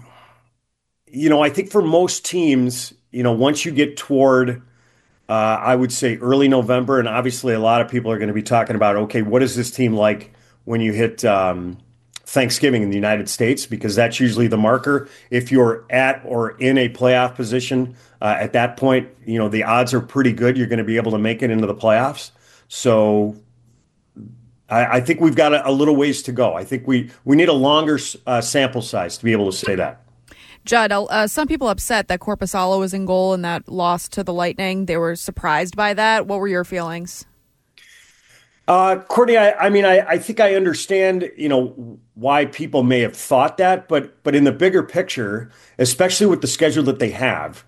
think for most teams, once you get toward, I would say early November, and obviously a lot of people are going to be talking about, okay, what is this team like when you hit Thanksgiving in the United States? Because that's usually the marker. If you're at or in a playoff position at that point, the odds are pretty good you're going to be able to make it into the playoffs. So I think we've got a little ways to go. I think we need a longer sample size to be able to say that. Judd, some people upset that Korpisalo was in goal in that loss to the Lightning. They were surprised by that. What were your feelings? Courtney, I think I understand, why people may have thought that, but in the bigger picture, especially with the schedule that they have,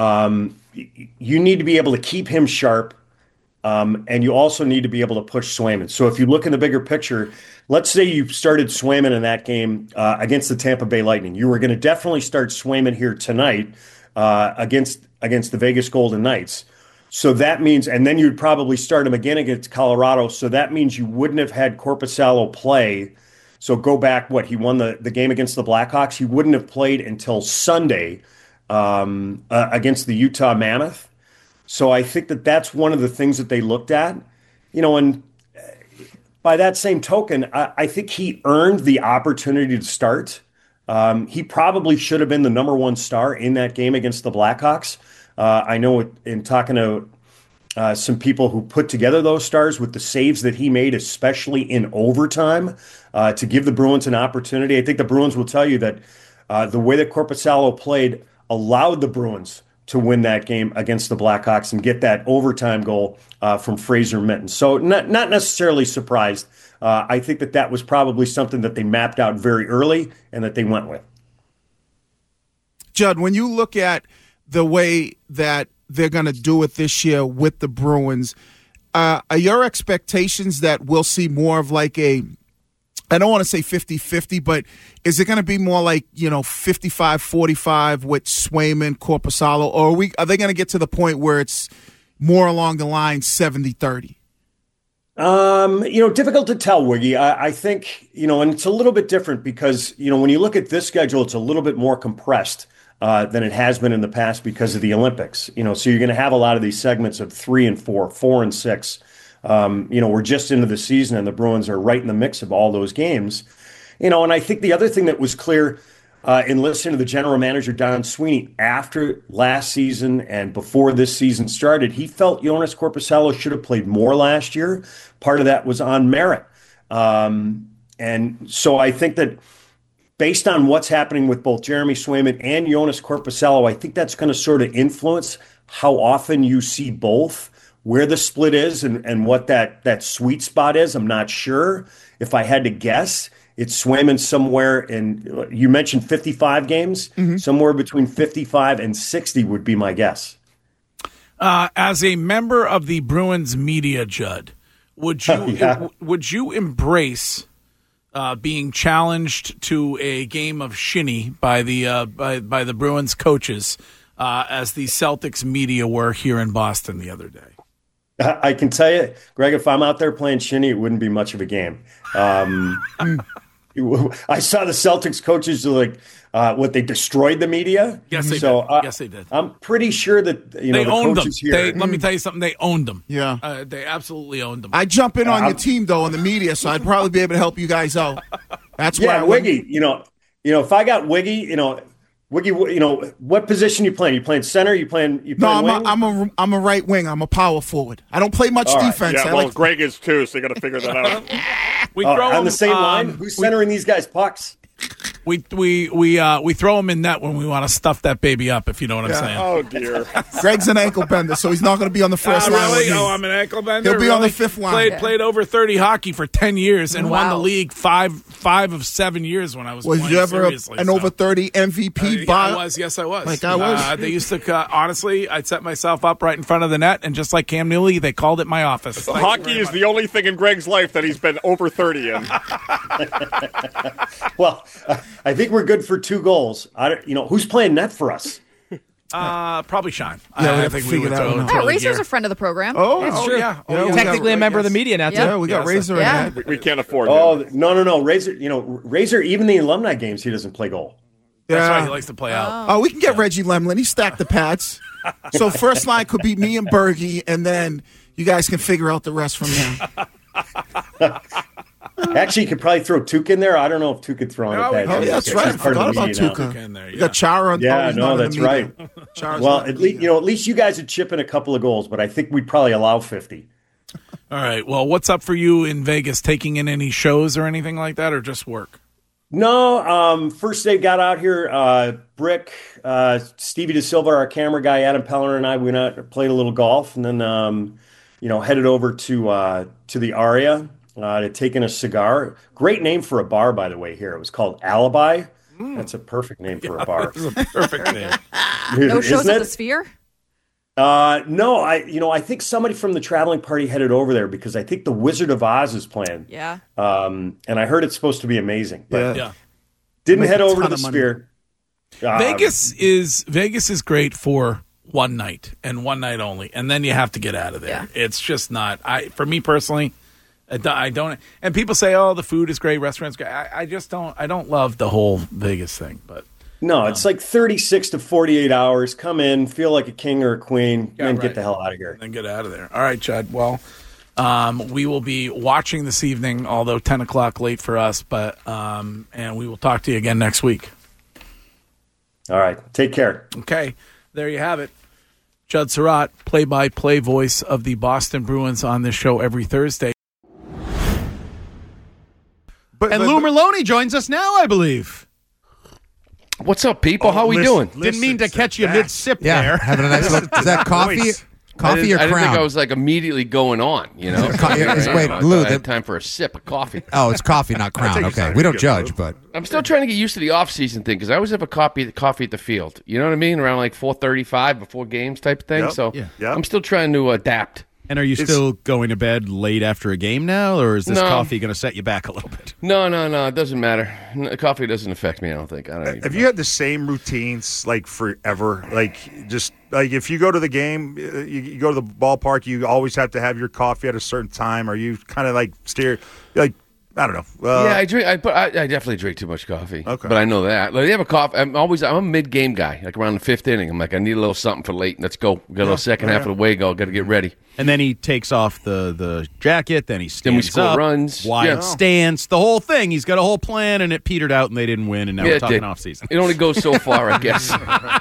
you need to be able to keep him sharp, and you also need to be able to push Swayman. So if you look in the bigger picture, let's say you started Swayman in that game against the Tampa Bay Lightning. You were going to definitely start Swayman here tonight against the Vegas Golden Knights. So that means, and then you'd probably start him again against Colorado. So that means you wouldn't have had Korpisalo play. So go back, he won the game against the Blackhawks. He wouldn't have played until Sunday against the Utah Mammoth. So I think that's one of the things that they looked at, and by that same token, I think he earned the opportunity to start. He probably should have been the number one star in that game against the Blackhawks. I know in talking to some people who put together those stars with the saves that he made, especially in overtime, to give the Bruins an opportunity. I think the Bruins will tell you that the way that Korpisalo played allowed the Bruins to win that game against the Blackhawks and get that overtime goal from Fraser Minten. So not necessarily surprised. I think that was probably something that they mapped out very early and that they went with. Judd, when you look at the way that they're going to do it this year with the Bruins, are your expectations that we'll see more of like I don't want to say 50-50, but is it going to be more like, 55-45 with Swayman, Korpisalo, or are they going to get to the point where it's more along the line 70-30? Difficult to tell, Wiggy. I think, and it's a little bit different because, when you look at this schedule, it's a little bit more compressed than it has been in the past because of the Olympics. So you're going to have a lot of these segments of 3 and 4, 4 and 6. We're just into the season and the Bruins are right in the mix of all those games. And I think the other thing that was clear in listening to the general manager, Don Sweeney, after last season and before this season started, he felt Joonas Korpisalo should have played more last year. Part of that was on merit. And so I think that based on what's happening with both Jeremy Swayman and Joonas Korpisalo, I think that's going to sort of influence how often you see both. Where the split is and what that sweet spot is, I'm not sure. If I had to guess, it's Swayman somewhere in, you mentioned 55 games, somewhere between 55 and 60 would be my guess. As a member of the Bruins media, Judd, would you embrace being challenged to a game of shinny by the Bruins coaches as the Celtics media were here in Boston the other day? I can tell you, Greg, if I'm out there playing shinny, it wouldn't be much of a game. I saw the Celtics coaches they destroyed the media. Yes, they did. Yes, they did. I'm pretty sure that they the owned coaches them. here. Let me tell you something. They owned them. Yeah, they absolutely owned them. I jump in on your team though in the media, so I'd probably be able to help you guys out. That's why Wiggy. If I got Wiggy, Wiggy, what position you playing? You playing center? You playing wing? I'm a right wing. I'm a power forward. I don't play much defense. Yeah, Greg is too, so you got to figure that out. We throw on the same line. Who's centering these guys' pucks? We throw them in net when we want to stuff that baby up, if you know what I'm saying. Oh, dear. Greg's an ankle bender, so he's not going to be on the first line. Really? Oh, I'm an ankle bender? He'll be on the fifth line. Played over 30 hockey for 10 years and won the league five of 7 years when I was playing. Was you ever an over 30 MVP? I was. Yes, I was. Like I was? They used to, honestly, I'd set myself up right in front of the net, and just like Cam Neely, they called it my office. Hockey is the only thing in Greg's life that he's been over 30 in. Well, I think we're good for 2 goals. Who's playing net for us? Probably Sean. Yeah, I think we would throw Razor's a friend of the program. Oh, that's true. Yeah. Technically a member of the media now, too. Yeah, we got Razor in that. We can't afford him. No. Razor, Razor, even the alumni games, he doesn't play goal. That's right. He likes to play out. Oh, we can get Reggie Lemlin. He stacked the pads. So first line could be me and Bergie, and then you guys can figure out the rest from there. Actually, you could probably throw Tuca in there. I don't know if Tuca could throw on the pad. Oh, yeah, that's right. I forgot about Tuca. You got Chara on. Yeah, no, that's right. Well, at least you guys would chip in a couple of goals, but I think we'd probably allow 50. All right. Well, what's up for you in Vegas? Taking in any shows or anything like that, or just work? No. First day got out here. Brick, Stevie De Silva, our camera guy, Adam Peller, and I went out and played a little golf, and then headed over to the Aria to take in a cigar. Great name for a bar, by the way. Here it was called Alibi. That's a perfect name for a bar. That's a perfect name. No shows at the Sphere? No, I think somebody from the traveling party headed over there because I think the Wizard of Oz is playing. Yeah. And I heard it's supposed to be amazing. But Yeah. Didn't Make head a over to ton the of money. Sphere. Vegas is great for one night and one night only, and then you have to get out of there. Yeah. It's just not. For me personally, I don't. And people say, "Oh, the food is great, restaurants great." I just don't. I don't love the whole Vegas thing, but. No, it's like 36 to 48 hours. Come in, feel like a king or a queen, Yeah, then right. get the hell out of here. Then get out of there. All right, Chad. Well, we will be watching this evening, although 10 o'clock late for us, but and we will talk to you again next week. All right. Take care. Okay. There you have it. Judd Surratt, play-by-play voice of the Boston Bruins on this show every Thursday. And Lou Merlone joins us now, I believe. What's up, people? How we doing? Didn't mean to catch you mid-sip there. Having a nice look. Is that coffee? Coffee or I didn't think Crown? I was like immediately going on, you know? Wait, I Lou, had time for a sip of coffee. Oh, it's coffee, not Crown. Okay, we don't judge, but I'm still trying to get used to the off-season thing because I always have a coffee at the field. You know what I mean? Around like 4:35 before games type of thing. Yep. So Yeah. I'm still trying to adapt. And are you still going to bed late after a game now, or is this coffee going to set you back a little bit? No. It doesn't matter. Coffee doesn't affect me, I don't think. Have you had the same routines like forever? Like just like if you go to the game, you go to the ballpark, you always have to have your coffee at a certain time. Or you kind of like I don't know. Yeah, I drink. I definitely drink too much coffee. Okay. But I know that. Like, you have a coffee. I'm a mid-game guy. Like around the fifth inning, I'm like, I need a little something for late. Let's go. We got a little second half of the way go. Got to get ready. And then he takes off the jacket. Then he stands Then we score up, runs. wide Yeah. stance, the whole thing. He's got a whole plan, and it petered out, and they didn't win. And now Yeah, we're it talking did. off season. It only goes so far, I guess.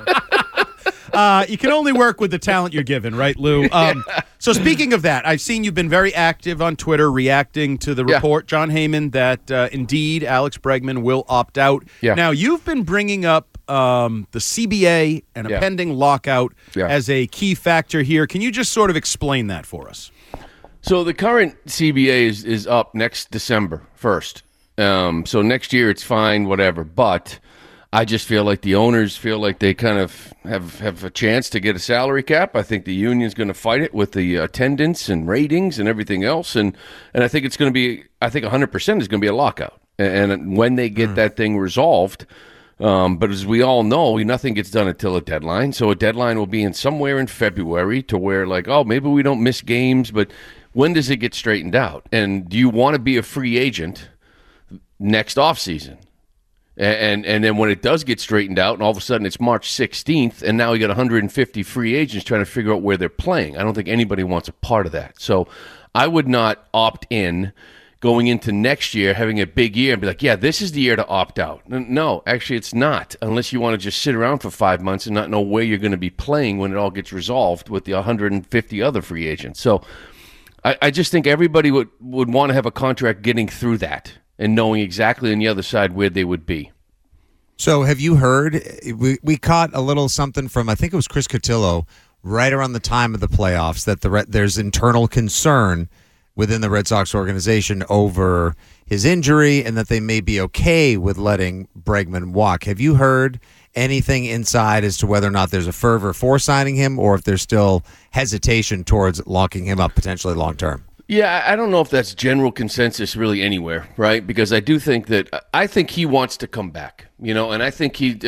You can only work with the talent you're given, right, Lou? So speaking of that, I've seen you've been very active on Twitter reacting to the report, John Heyman, that indeed Alex Bregman will opt out. Yeah. Now, you've been bringing up the CBA and a pending lockout as a key factor here. Can you just sort of explain that for us? So the current CBA is up next December 1st. So next year it's fine, whatever. But I just feel like the owners feel like they kind of have a chance to get a salary cap. I think the union's going to fight it with the attendance and ratings and everything else. And I think it's going to be, I think 100% is going to be a lockout. And when they get that thing resolved, but as we all know, nothing gets done until a deadline. So a deadline will be in somewhere in February to where like, oh, maybe we don't miss games, but when does it get straightened out? And do you want to be a free agent next offseason? And then when it does get straightened out, and all of a sudden it's March 16th, and now you got 150 free agents trying to figure out where they're playing. I don't think anybody wants a part of that. So I would not opt in going into next year, having a big year, and be like, yeah, this is the year to opt out. No, actually it's not, unless you want to just sit around for 5 months and not know where you're going to be playing when it all gets resolved with the 150 other free agents. So I just think everybody would want to have a contract getting through that and knowing exactly on the other side where they would be. So have you heard, we caught a little something from, I think it was Chris Cotillo, right around the time of the playoffs, that there's internal concern within the Red Sox organization over his injury and that they may be okay with letting Bregman walk. Have you heard anything inside as to whether or not there's a fervor for signing him or if there's still hesitation towards locking him up potentially long term? Yeah, I don't know if that's general consensus really anywhere, right? Because I do think I think he wants to come back, and I think he,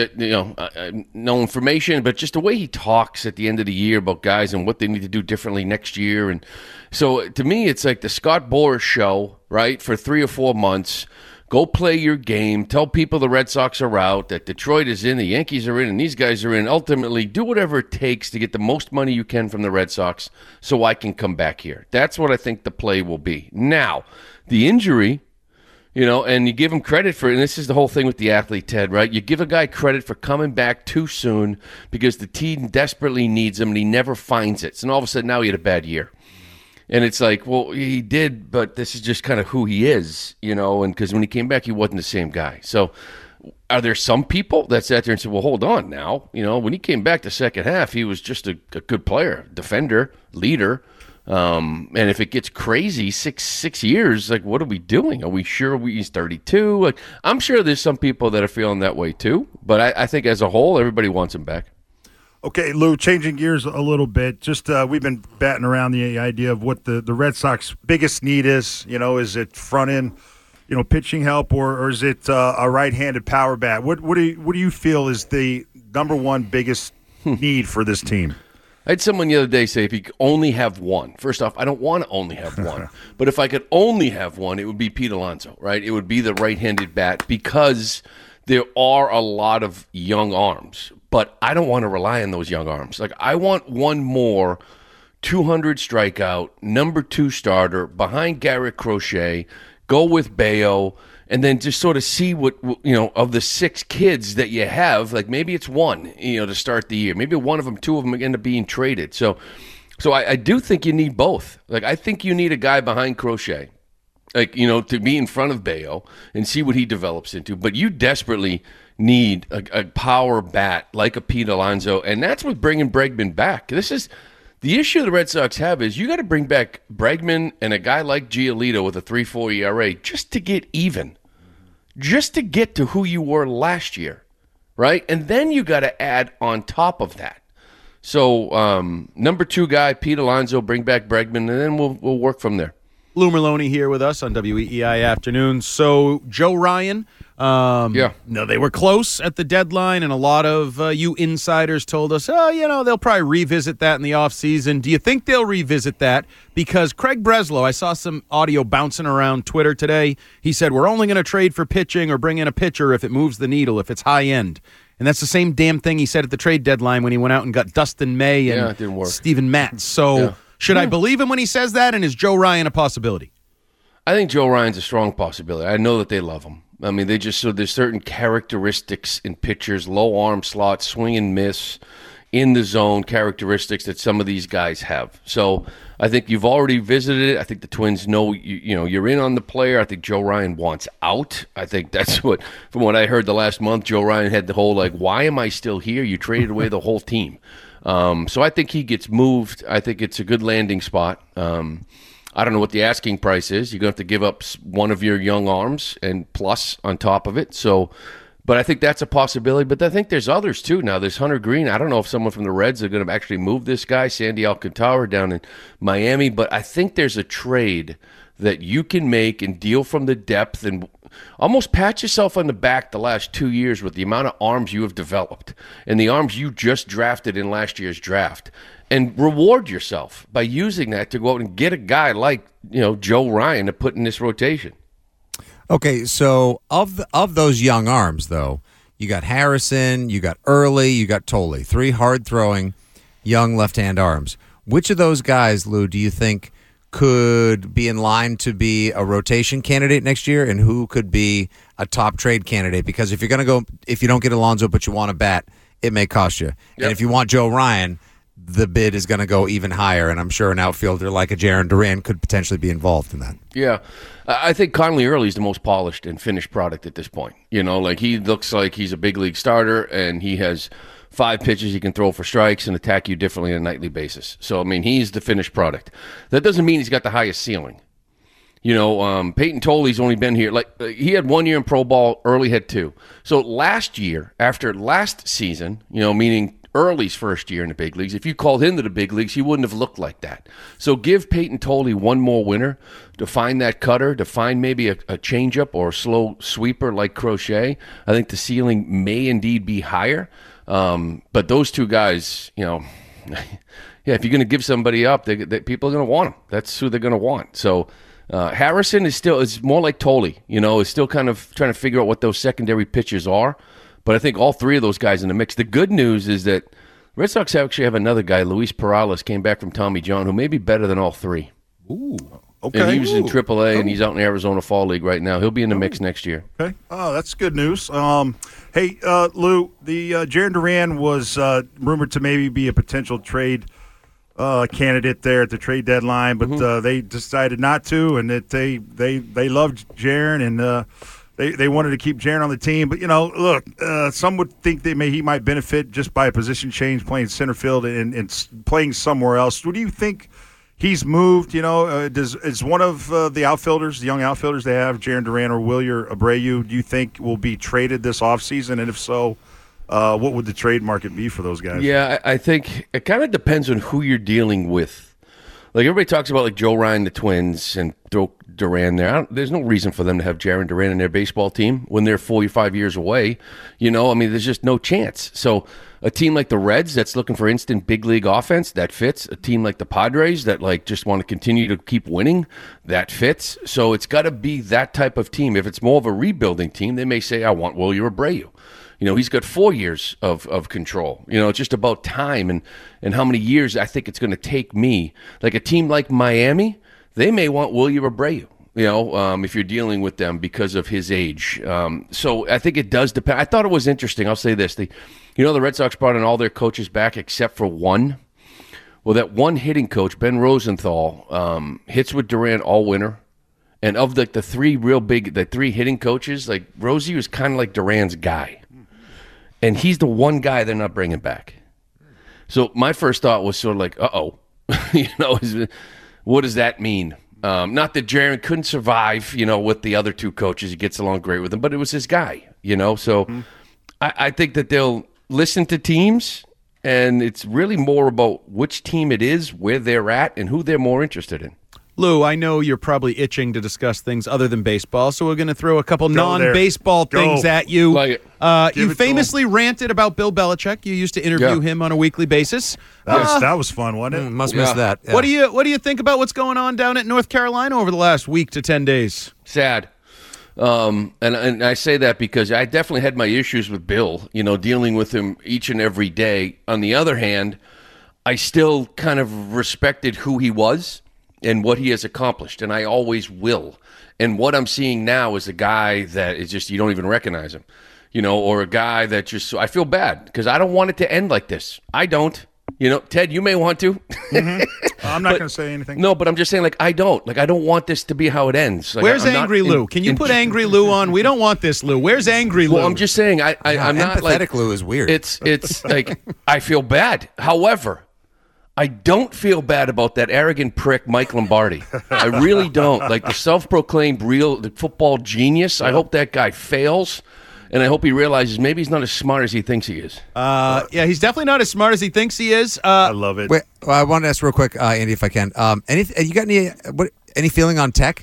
no information, but just the way he talks at the end of the year about guys and what they need to do differently next year. And so to me, it's like the Scott Boras show, right? For 3 or 4 months, go play your game, tell people the Red Sox are out, that Detroit is in, the Yankees are in, and these guys are in. Ultimately, do whatever it takes to get the most money you can from the Red Sox so I can come back here. That's what I think the play will be. Now, the injury, and you give him credit for, and this is the whole thing with the athlete, Ted, right? You give a guy credit for coming back too soon because the team desperately needs him and he never finds it. So all of a sudden now he had a bad year. And it's like, well, he did, but this is just kind of who he is, and because when he came back, he wasn't the same guy. So are there some people that sat there and said, well, hold on now. When he came back the second half, he was just a good player, defender, leader. And if it gets crazy, six years, like, what are we doing? Are we sure he's 32? Like, I'm sure there's some people that are feeling that way too. But I think as a whole, everybody wants him back. Okay, Lou, changing gears a little bit. Just we've been batting around the idea of what the Red Sox biggest need is. Is it front end, pitching help, or is it a right-handed power bat? What do you feel is the number one biggest need for this team? I had someone the other day say if you could only have one. First off, I don't want to only have one. But if I could only have one, it would be Pete Alonso, right? It would be the right-handed bat because there are a lot of young arms. But I don't want to rely on those young arms. Like, I want one more 200 strikeout, number 2 starter behind Garrett Crochet, go with Bayo, and then just sort of see what, of the 6 kids that you have, like maybe it's one, to start the year. Maybe one of them, 2 of them end up being traded. So I do think you need both. Like, I think you need a guy behind Crochet, to be in front of Bayo and see what he develops into. But you desperately need a power bat like a Pete Alonso, and that's with bringing Bregman back. This is the issue the Red Sox have is you got to bring back Bregman and a guy like Giolito with a 3.4 ERA just to get even. Just to get to who you were last year, right? And then you got to add on top of that. So number 2 guy, Pete Alonso, bring back Bregman, and then we'll work from there. Lou Merloni here with us on WEEI Afternoon. So Joe Ryan, they were close at the deadline, and a lot of you insiders told us, they'll probably revisit that in the offseason. Do you think they'll revisit that? Because Craig Breslow, I saw some audio bouncing around Twitter today. He said, we're only going to trade for pitching or bring in a pitcher if it moves the needle, if it's high end. And that's the same damn thing he said at the trade deadline when he went out and got Dustin May and Steven Matz. So should I believe him when he says that, and is Joe Ryan a possibility? I think Joe Ryan's a strong possibility. I know that they love him. I mean, there's certain characteristics in pitchers, low arm slot, swing and miss, in the zone characteristics that some of these guys have. So I think you've already visited it. I think the Twins know you're in on the player. I think Joe Ryan wants out. I think that's what, from what I heard the last month, Joe Ryan had the whole why am I still here? You traded away the whole team. So I think he gets moved. I think it's a good landing spot. I don't know what the asking price is. You're going to have to give up one of your young arms and plus on top of it. So, but I think that's a possibility. But I think there's others too. Now there's Hunter Green. I don't know if someone from the Reds are going to actually move this guy, Sandy Alcantara down in Miami. But I think there's a trade that you can make and deal from the depth and almost pat yourself on the back the last 2 years with the amount of arms you have developed and the arms you just drafted in last year's draft. And reward yourself by using that to go out and get a guy like Joe Ryan to put in this rotation. Okay, so of those young arms, though, you got Harrison, you got Early, you got Tolley, 3 hard-throwing young left-hand arms. Which of those guys, Lou, do you think could be in line to be a rotation candidate next year, and who could be a top trade candidate? Because if you don't get Alonso but you want a bat, it may cost you. Yep. And if you want Joe Ryan, the bid is going to go even higher, and I'm sure an outfielder like a Jarren Duran could potentially be involved in that. Yeah. I think Conley Early is the most polished and finished product at this point. He looks like he's a big league starter, and he has 5 pitches he can throw for strikes and attack you differently on a nightly basis. So, he's the finished product. That doesn't mean he's got the highest ceiling. Peyton Tolley's only been here. He had 1 year in pro ball, Early had 2. So last year, after last season, meaning Early's first year in the big leagues, if you called him to the big leagues, he wouldn't have looked like that. So give Peyton Tolley one more winter to find that cutter, to find maybe a changeup or a slow sweeper like Crochet. I think the ceiling may indeed be higher. But those 2 guys, if you're going to give somebody up, people are going to want them. That's who they're going to want. So Harrison is more like Tolley, is still kind of trying to figure out what those secondary pitchers are. But I think all 3 of those guys in the mix. The good news is that Red Sox actually have another guy, Luis Perales, came back from Tommy John, who may be better than all 3. Ooh, okay. And he was in AAA, and he's out in the Arizona Fall League right now. He'll be in the mix next year. Okay. Oh, that's good news. Hey, Lou, the Jarren Duran was rumored to maybe be a potential trade candidate there at the trade deadline, but they decided not to, and that they loved Jarren, and they wanted to keep Jarren on the team. But, look, some would think he might benefit just by a position change, playing center field and playing somewhere else. What do you think he's moved. Is one of the outfielders, the young outfielders they have, Jarren Duran or Wilyer Abreu, do you think will be traded this offseason? And if so, what would the trade market be for those guys? Yeah, I think it kind of depends on who you're dealing with. Like, everybody talks about, like, Joe Ryan, the Twins, and throw Duran there. There's no reason for them to have Jarren Duran in their baseball team when they're 45 years away. There's just no chance. So a team like the Reds that's looking for instant big league offense, that fits. A team like the Padres that, like, just want to continue to keep winning, that fits. So it's got to be that type of team. If it's more of a rebuilding team, they may say, I want Wilyer Abreu. He's got 4 years of control. It's just about time and how many years I think it's going to take me. Like a team like Miami, they may want Wilyer Abreu, if you're dealing with them because of his age. So I think it does depend. I thought it was interesting. I'll say this. The Red Sox brought in all their coaches back except for one. Well, that one hitting coach, Ben Rosenthal, hits with Durant all winter. And of the three hitting coaches, like Rosie was kind of like Duran's guy. And he's the one guy they're not bringing back. So my first thought was sort of like, uh-oh. What does that mean? Not that Jarren couldn't survive, with the other two coaches. He gets along great with them, but it was his guy, So I think that they'll listen to teams, and it's really more about which team it is, where they're at, and who they're more interested in. Lou, I know you're probably itching to discuss things other than baseball, so we're going to throw a couple non-baseball things at you. You famously ranted about Bill Belichick. You used to interview him on a weekly basis. That was fun, wasn't it? Must miss that. Yeah. What do you think about what's going on down at North Carolina over the last week to 10 days? Sad. And I say that because I definitely had my issues with Bill, dealing with him each and every day. On the other hand, I still kind of respected who he was and what he has accomplished, and I always will. And what I'm seeing now is a guy that is just, you don't even recognize him, or a guy that just, I feel bad because I don't want it to end like this. I don't. Ted, you may want to. Mm-hmm. I'm not going to say anything. No, but I'm just saying, I don't want this to be how it ends. Where's Angry Lou? Can you put Angry Lou on? We don't want this, Lou. Where's Angry Lou? Well, I'm just saying, I'm not empathetic Lou is weird. It's like, I feel bad. However, I don't feel bad about that arrogant prick, Mike Lombardi. I really don't. Like the self-proclaimed the football genius. I hope that guy fails, and I hope he realizes maybe he's not as smart as he thinks he is. He's definitely not as smart as he thinks he is. I love it. Wait, I want to ask real quick, Andy, if I can. You got any feeling on Tech?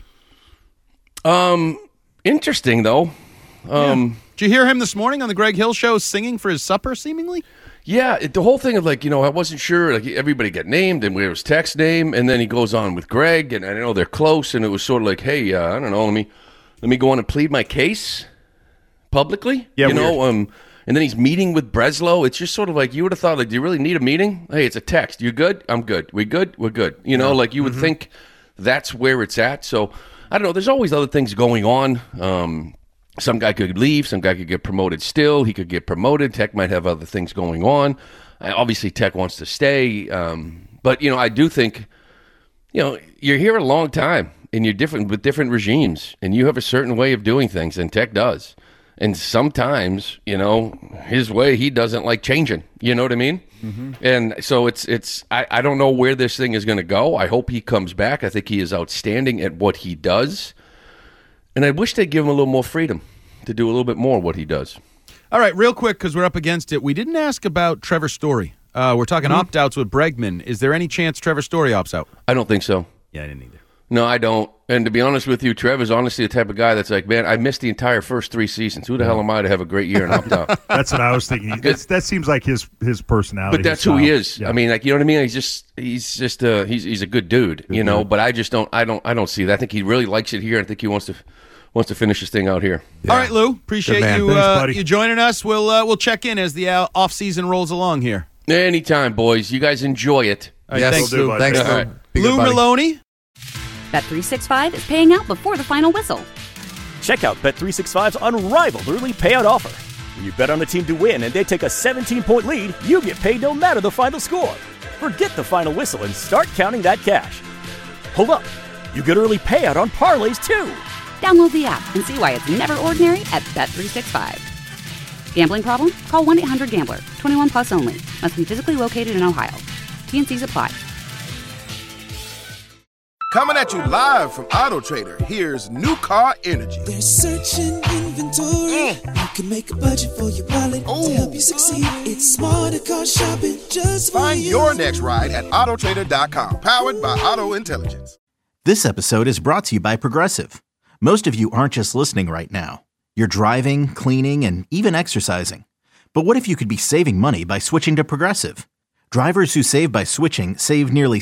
Interesting though. Did you hear him this morning on the Greg Hill Show singing for his supper, seemingly? Yeah, the whole thing of I wasn't sure. Everybody got named, and where was Tech's name, and then he goes on with Greg, and I know they're close, and it was sort of like, hey, I don't know, let me go on and plead my case publicly. Yeah, and then he's meeting with Breslow. It's just sort of like you would have thought, do you really need a meeting? Hey, it's a text. You good? I'm good. We good? We're good. You would think that's where it's at. So I don't know. There's always other things going on. Some guy could leave. Some guy could get promoted still. He could get promoted. Tech might have other things going on. Obviously, Tech wants to stay. But, I do think, you're here a long time, and you're different with different regimes, and you have a certain way of doing things, and Tech does. And sometimes, his way, he doesn't like changing. You know what I mean? Mm-hmm. And so I don't know where this thing is going to go. I hope he comes back. I think he is outstanding at what he does. And I wish they'd give him a little more freedom to do a little bit more of what he does. All right, real quick, because we're up against it. We didn't ask about Trevor Story. We're talking opt-outs with Bregman. Is there any chance Trevor Story opts out? I don't think so. Yeah, I didn't either. No, I don't. And to be honest with you, Trevor's honestly the type of guy that's like, man, I missed the entire first 3 seasons. Who the hell am I to have a great year and opt out? That's what I was thinking. That seems like his personality. But that's who he is. Yeah. I mean, you know what I mean? He's a good dude, But I just don't see that. I think he really likes it here. I think he wants to finish this thing out here. Yeah. All right, Lou. Appreciate you you joining us. We'll check in as the off season rolls along here. Anytime, boys. You guys enjoy it. Yes, thanks, Lou. Thanks, Lou. Right. Lou Merloni. Bet365 is paying out before the final whistle. Check out Bet365's unrivaled early payout offer. When you bet on a team to win and they take a 17-point lead, you get paid no matter the final score. Forget the final whistle and start counting that cash. Hold up. You get early payout on parlays, too. Download the app and see why it's never ordinary at Bet365. Gambling problem? Call 1-800-GAMBLER. 21 plus only. Must be physically located in Ohio. T&Cs apply. Coming at you live from Auto Trader, here's New Car Energy. They're searching inventory. You can make a budget for your wallet to help you succeed. It's smarter car shopping just for Find you. your next ride at autotrader.com. Powered by Auto Intelligence. This episode is brought to you by Progressive. Most of you aren't just listening right now. You're driving, cleaning, and even exercising. But what if you could be saving money by switching to Progressive? Drivers who save by switching save nearly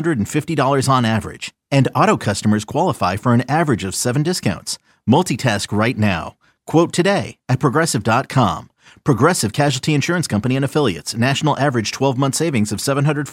$750 on average, and auto customers qualify for an average of 7 discounts. Multitask right now. Quote today at Progressive.com. Progressive Casualty Insurance Company and Affiliates. National average 12-month savings of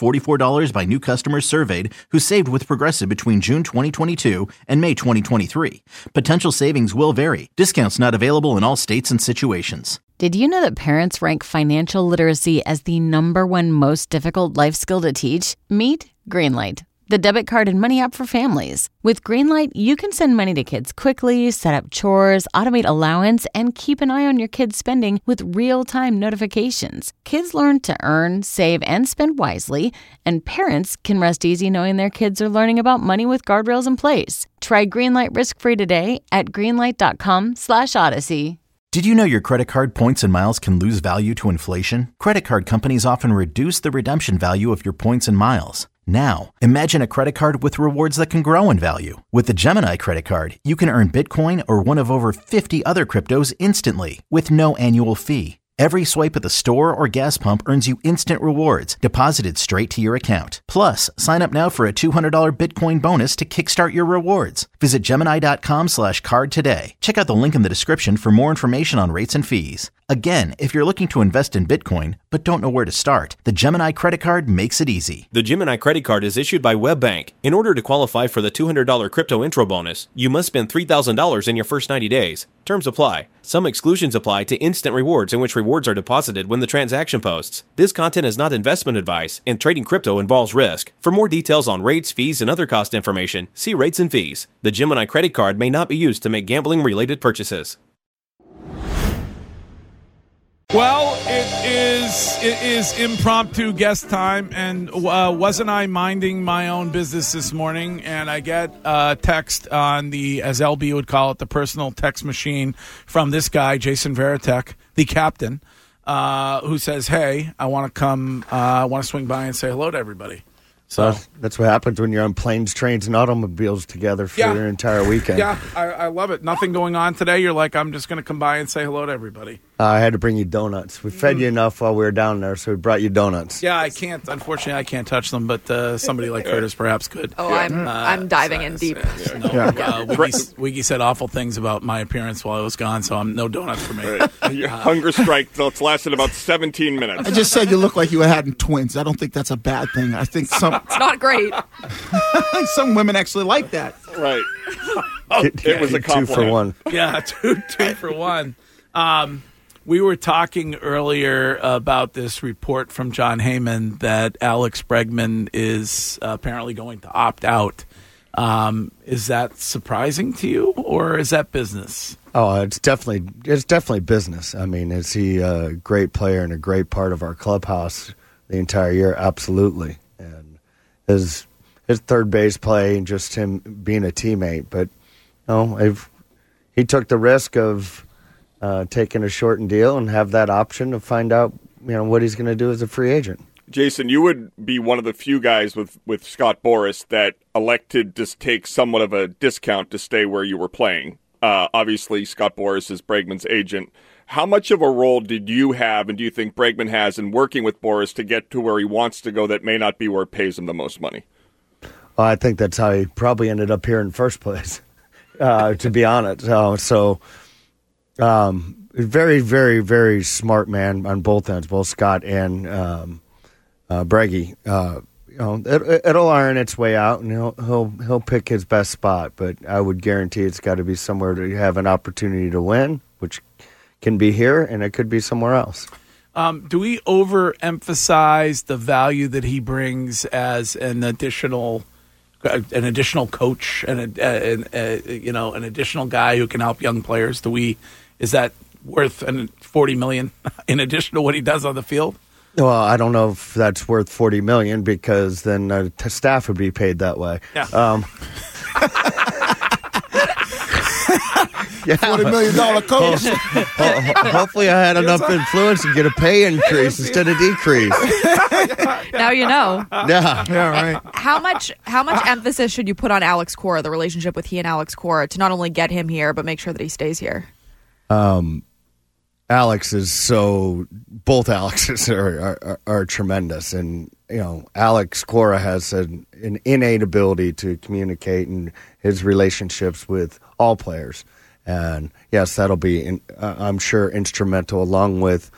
$744 by new customers surveyed who saved with Progressive between June 2022 and May 2023. Potential savings will vary. Discounts not available in all states and situations. Did you know that parents rank financial literacy as the #1 most difficult life skill to teach? Meet Greenlight, the debit card and money app for families. With Greenlight, you can send money to kids quickly, set up chores, automate allowance, and keep an eye on your kids' spending with real-time notifications. Kids learn to earn, save, and spend wisely, and parents can rest easy knowing their kids are learning about money with guardrails in place. Try Greenlight risk-free today at greenlight.com/Odyssey. Did you know your credit card points and miles can lose value to inflation? Credit card companies often reduce the redemption value of your points and miles. Now, imagine a credit card with rewards that can grow in value. With the Gemini credit card, you can earn Bitcoin or one of over 50 other cryptos instantly with no annual fee. Every swipe at the store or gas pump earns you instant rewards deposited straight to your account. Plus, sign up now for a $200 Bitcoin bonus to kickstart your rewards. Visit Gemini.com/card today. Check out the link in the description for more information on rates and fees. Again, if you're looking to invest in Bitcoin but don't know where to start, the Gemini credit card makes it easy. The Gemini credit card is issued by WebBank. In order to qualify for the $200 crypto intro bonus, you must spend $3,000 in your first 90 days. Terms apply. Some exclusions apply to instant rewards in which rewards are deposited when the transaction posts. This content is not investment advice, and trading crypto involves risk. For more details on rates, fees, and other cost information, see rates and fees. The Gemini credit card may not be used to make gambling-related purchases. Well, it is impromptu guest time, and wasn't I minding my own business this morning, and I get a text on the, as LB would call it, the personal text machine from this guy, Jason Veritek, the captain, who says, hey, I want to swing by and say hello to everybody. So that's what happens when you're on planes, trains, and automobiles together for your entire weekend. Yeah, I love it. Nothing going on today. You're like, I'm just going to come by and say hello to everybody. I had to bring you donuts. We fed you enough while we were down there, so we brought you donuts. Yeah, unfortunately, I can't touch them, but somebody like Curtis perhaps could. Oh, I'm diving in deep. Wiggy said awful things about my appearance while I was gone, so no donuts for me. Your hunger strike that's lasted about 17 minutes. I just said you look like you were having twins. I don't think that's a bad thing. I think it's not great. some women actually like that. Right. It was a compliment. 2 for 1. Yeah, two for one. We were talking earlier about this report from John Heyman that Alex Bregman is apparently going to opt out. Is that surprising to you, or is that business? Oh, it's definitely business. I mean, is he a great player and a great part of our clubhouse the entire year? Absolutely. And his third base play and just him being a teammate, but he took the risk of taking a shortened deal and have that option to find out what he's going to do as a free agent. Jason, you would be one of the few guys with Scott Boras that elected to take somewhat of a discount to stay where you were playing. Obviously, Scott Boras is Bregman's agent. How much of a role did you have, and do you think Bregman has, in working with Boras to get to where he wants to go that may not be where it pays him the most money? Well, I think that's how he probably ended up here in the first place, to be honest. Very, very, very smart man on both ends, both Scott and Breggy. It'll iron its way out, and he'll pick his best spot. But I would guarantee it's got to be somewhere to have an opportunity to win, which can be here, and it could be somewhere else. Do we overemphasize the value that he brings as an additional coach and an additional guy who can help young players? Is that worth $40 million in addition to what he does on the field? Well, I don't know if that's worth $40 million because then staff would be paid that way. Yeah. $40 million coach. Hopefully, I had enough influence to get a pay increase instead of decrease. Now you know. Yeah, right. How much emphasis should you put on Alex Cora, the relationship with he and Alex Cora, to not only get him here but make sure that he stays here? Alex is both Alexes are tremendous, and Alex Cora has an innate ability to communicate in his relationships with all players, and yes, that'll be I'm sure instrumental, along with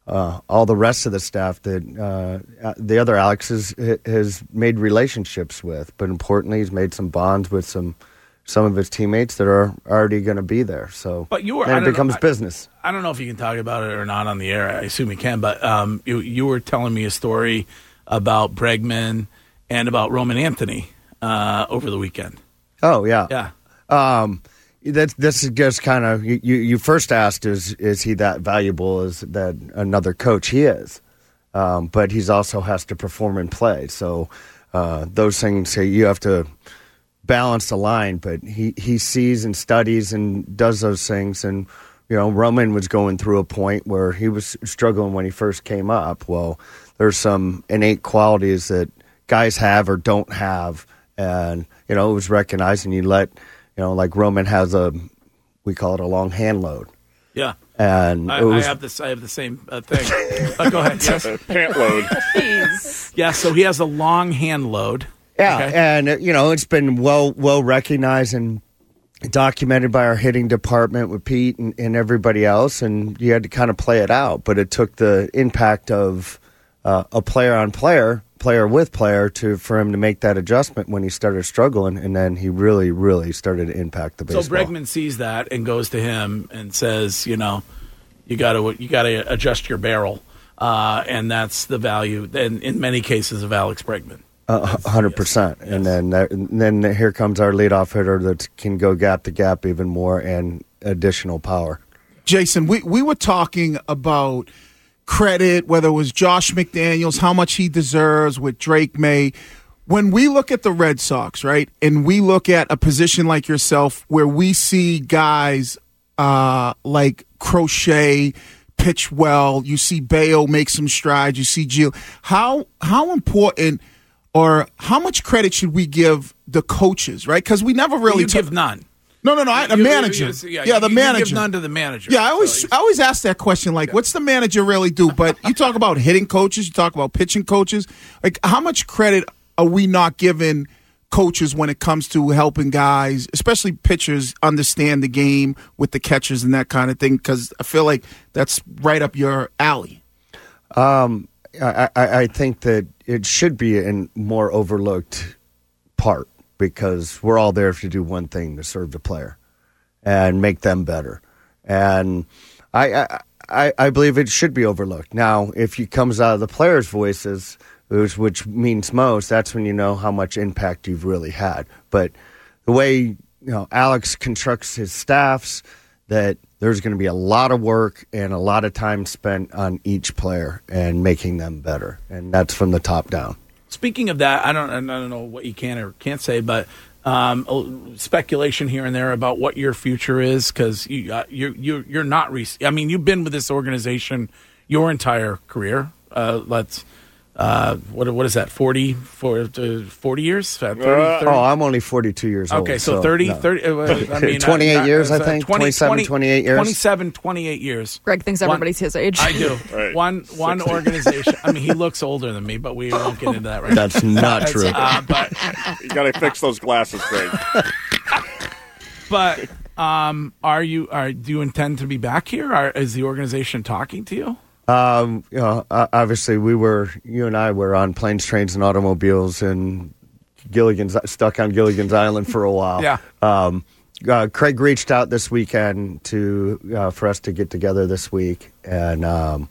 all the rest of the staff that the other Alex has made relationships with, but importantly, he's made some bonds with some of his teammates that are already going to be there. So then it becomes business. I don't know if you can talk about it or not on the air. I assume you can, but you were telling me a story about Bregman and about Roman Anthony over the weekend. Oh, yeah. Yeah. This is just kind of, you first asked, is he that valuable as that another coach? He is. But he's also has to perform and play. So those things, you have to balance the line, but he sees and studies and does those things. And, Roman was going through a point where he was struggling when he first came up. Well, there's some innate qualities that guys have or don't have. And, it was recognized, and you let, like Roman has we call it a long hand load. Yeah. And I have the same thing. Go ahead. Yes. Pant load. Jeez. Yeah, so he has a long hand load. Yeah, Okay. and it's been well recognized and documented by our hitting department with Pete and everybody else, and you had to kind of play it out. But it took the impact of a player on player with player for him to make that adjustment when he started struggling, and then he really, really started to impact the baseball. So Bregman sees that and goes to him and says, you got to adjust your barrel, and that's the value, and in many cases, of Alex Bregman. 100%. Yes. And then here comes our leadoff hitter that can go gap to gap even more and additional power. Jason, we were talking about credit, whether it was Josh McDaniels, how much he deserves with Drake May. When we look at the Red Sox, right, and we look at a position like yourself where we see guys like Crochet pitch well, you see Bayo make some strides, you see Gio. How important or how much credit should we give the coaches, right? Because we never really give none. No, the manager. The manager. Give none to the manager. Yeah, I always ask that question, like, what's the manager really do? But you talk about hitting coaches, you talk about pitching coaches. Like, how much credit are we not giving coaches when it comes to helping guys, especially pitchers, understand the game with the catchers and that kind of thing? Because I feel like that's right up your alley. I think that it should be a more overlooked part, because we're all there to do one thing, to serve the player and make them better. And I believe it should be overlooked. Now, if it comes out of the players' voices, which means most, that's when you know how much impact you've really had. But the way Alex constructs his staffs, that there's going to be a lot of work and a lot of time spent on each player and making them better, and that's from the top down. Speaking of that, I don't know what you can or can't say, but speculation here and there about what your future is, because you're not. You've been with this organization your entire career. What is that? 40 years? 30? I'm only 42 years old. Okay, so 30. No. 30 28 years, I think. 27, 28 years. 27, 28 years. Greg thinks everybody's his age. I do. Right. One organization. He looks older than me, but we won't get into that right now. That's not true. But You got to fix those glasses, Greg. But do you intend to be back here? Is the organization talking to you? Obviously, you and I were on planes, trains, and automobiles, and stuck on Gilligan's Island for a while. Yeah. Craig reached out this weekend for us to get together this week, and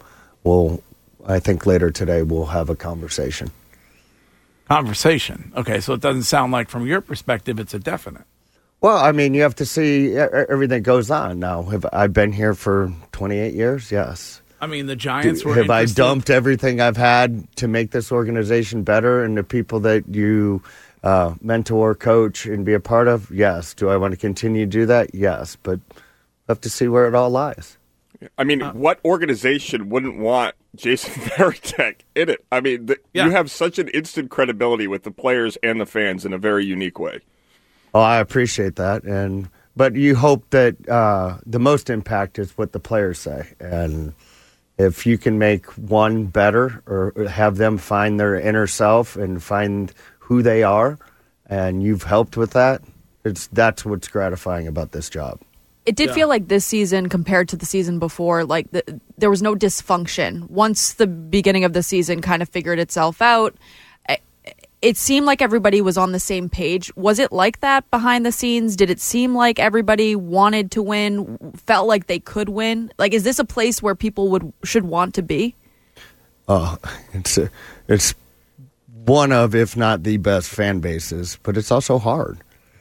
I think later today we'll have a conversation. Conversation. Okay, so it doesn't sound like, from your perspective, it's a definite. Well, you have to see everything that goes on. Now, have I been here for 28 years? Yes. I mean, the Giants were Have I interested. dumped everything I've had to make this organization better and the people that you mentor, coach, and be a part of? Yes. Do I want to continue to do that? Yes. But I have to see where it all lies. I mean, what organization wouldn't want Jason Varitek in it? I mean, you have such an instant credibility with the players and the fans in a very unique way. Oh, I appreciate that. But you hope that the most impact is what the players say. And if you can make one better or have them find their inner self and find who they are, and you've helped with that, that's what's gratifying about this job. It did feel like this season compared to the season before, like there was no dysfunction. Once the beginning of the season kind of figured itself out, it seemed like everybody was on the same page. Was it like that behind the scenes? Did it seem like everybody wanted to win, felt like they could win? Like, is this a place where people should want to be? Oh, it's one of, if not the best fan bases, but it's also hard.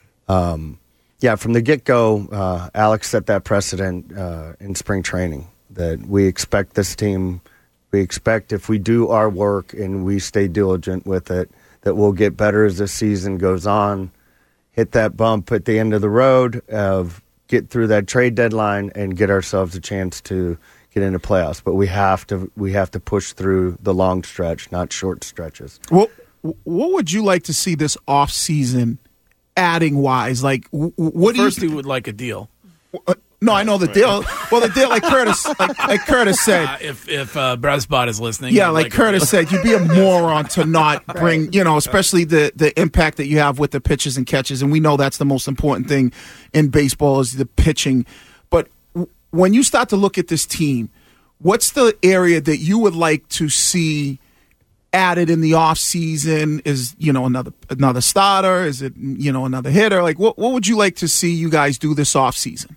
Yeah, from the get-go, Alex set that precedent in spring training that we expect this team, we expect if we do our work and we stay diligent with it, that we'll get better as the season goes on, hit that bump at the end of the road, get through that trade deadline and get ourselves a chance to get into playoffs. But we have to push through the long stretch, not short stretches. What would you like to see this offseason adding wise? Like, what do you First, he would like a deal. No, I know the deal. Well, the deal, like Curtis said. If Brezbot is listening. Yeah, like Curtis said, you'd be a moron to not bring, especially the impact that you have with the pitches and catches. And we know that's the most important thing in baseball is the pitching. But when you start to look at this team, what's the area that you would like to see added in the offseason? Is, another starter? Is it, another hitter? Like, what would you like to see you guys do this offseason?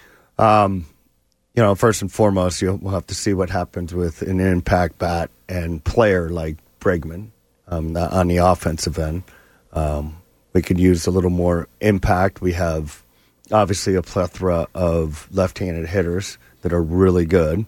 First and foremost, we'll have to see what happens with an impact bat and player like Bregman on the offensive end. We could use a little more impact. We have obviously a plethora of left-handed hitters that are really good.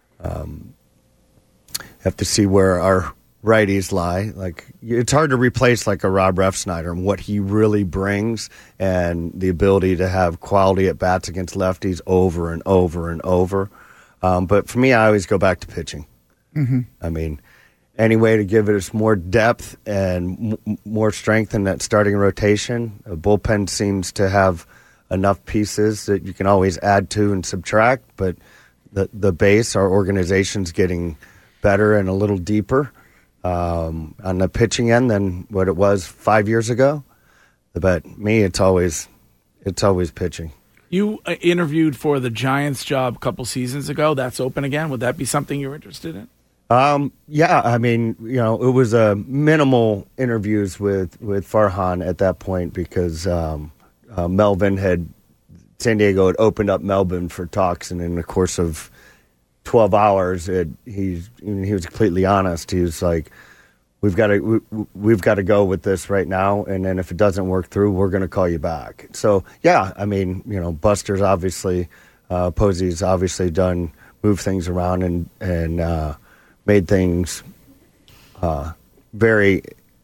Have to see where our righties lie. Like, it's hard to replace like a Rob Refsnyder and what he really brings and the ability to have quality at bats against lefties over and over and over. But for me, I always go back to pitching. Mm-hmm. I mean, any way to give us more depth and more strength in that starting rotation. A bullpen seems to have enough pieces that you can always add to and subtract, but the base, our organization's getting better and a little deeper on the pitching end than what it was 5 years ago. But me, it's always pitching. You interviewed for the Giants job a couple seasons ago. That's open again. Would that be something you're interested in? Yeah, I mean, it was minimal interviews with Farhan at that point because San Diego had opened up Melbourne for talks, and in the course of 12 hours, he was completely honest. He was like, we've got to go with this right now, and then if it doesn't work through, we're going to call you back. So yeah, I mean, Buster's obviously, Posey's obviously moved things around and made things very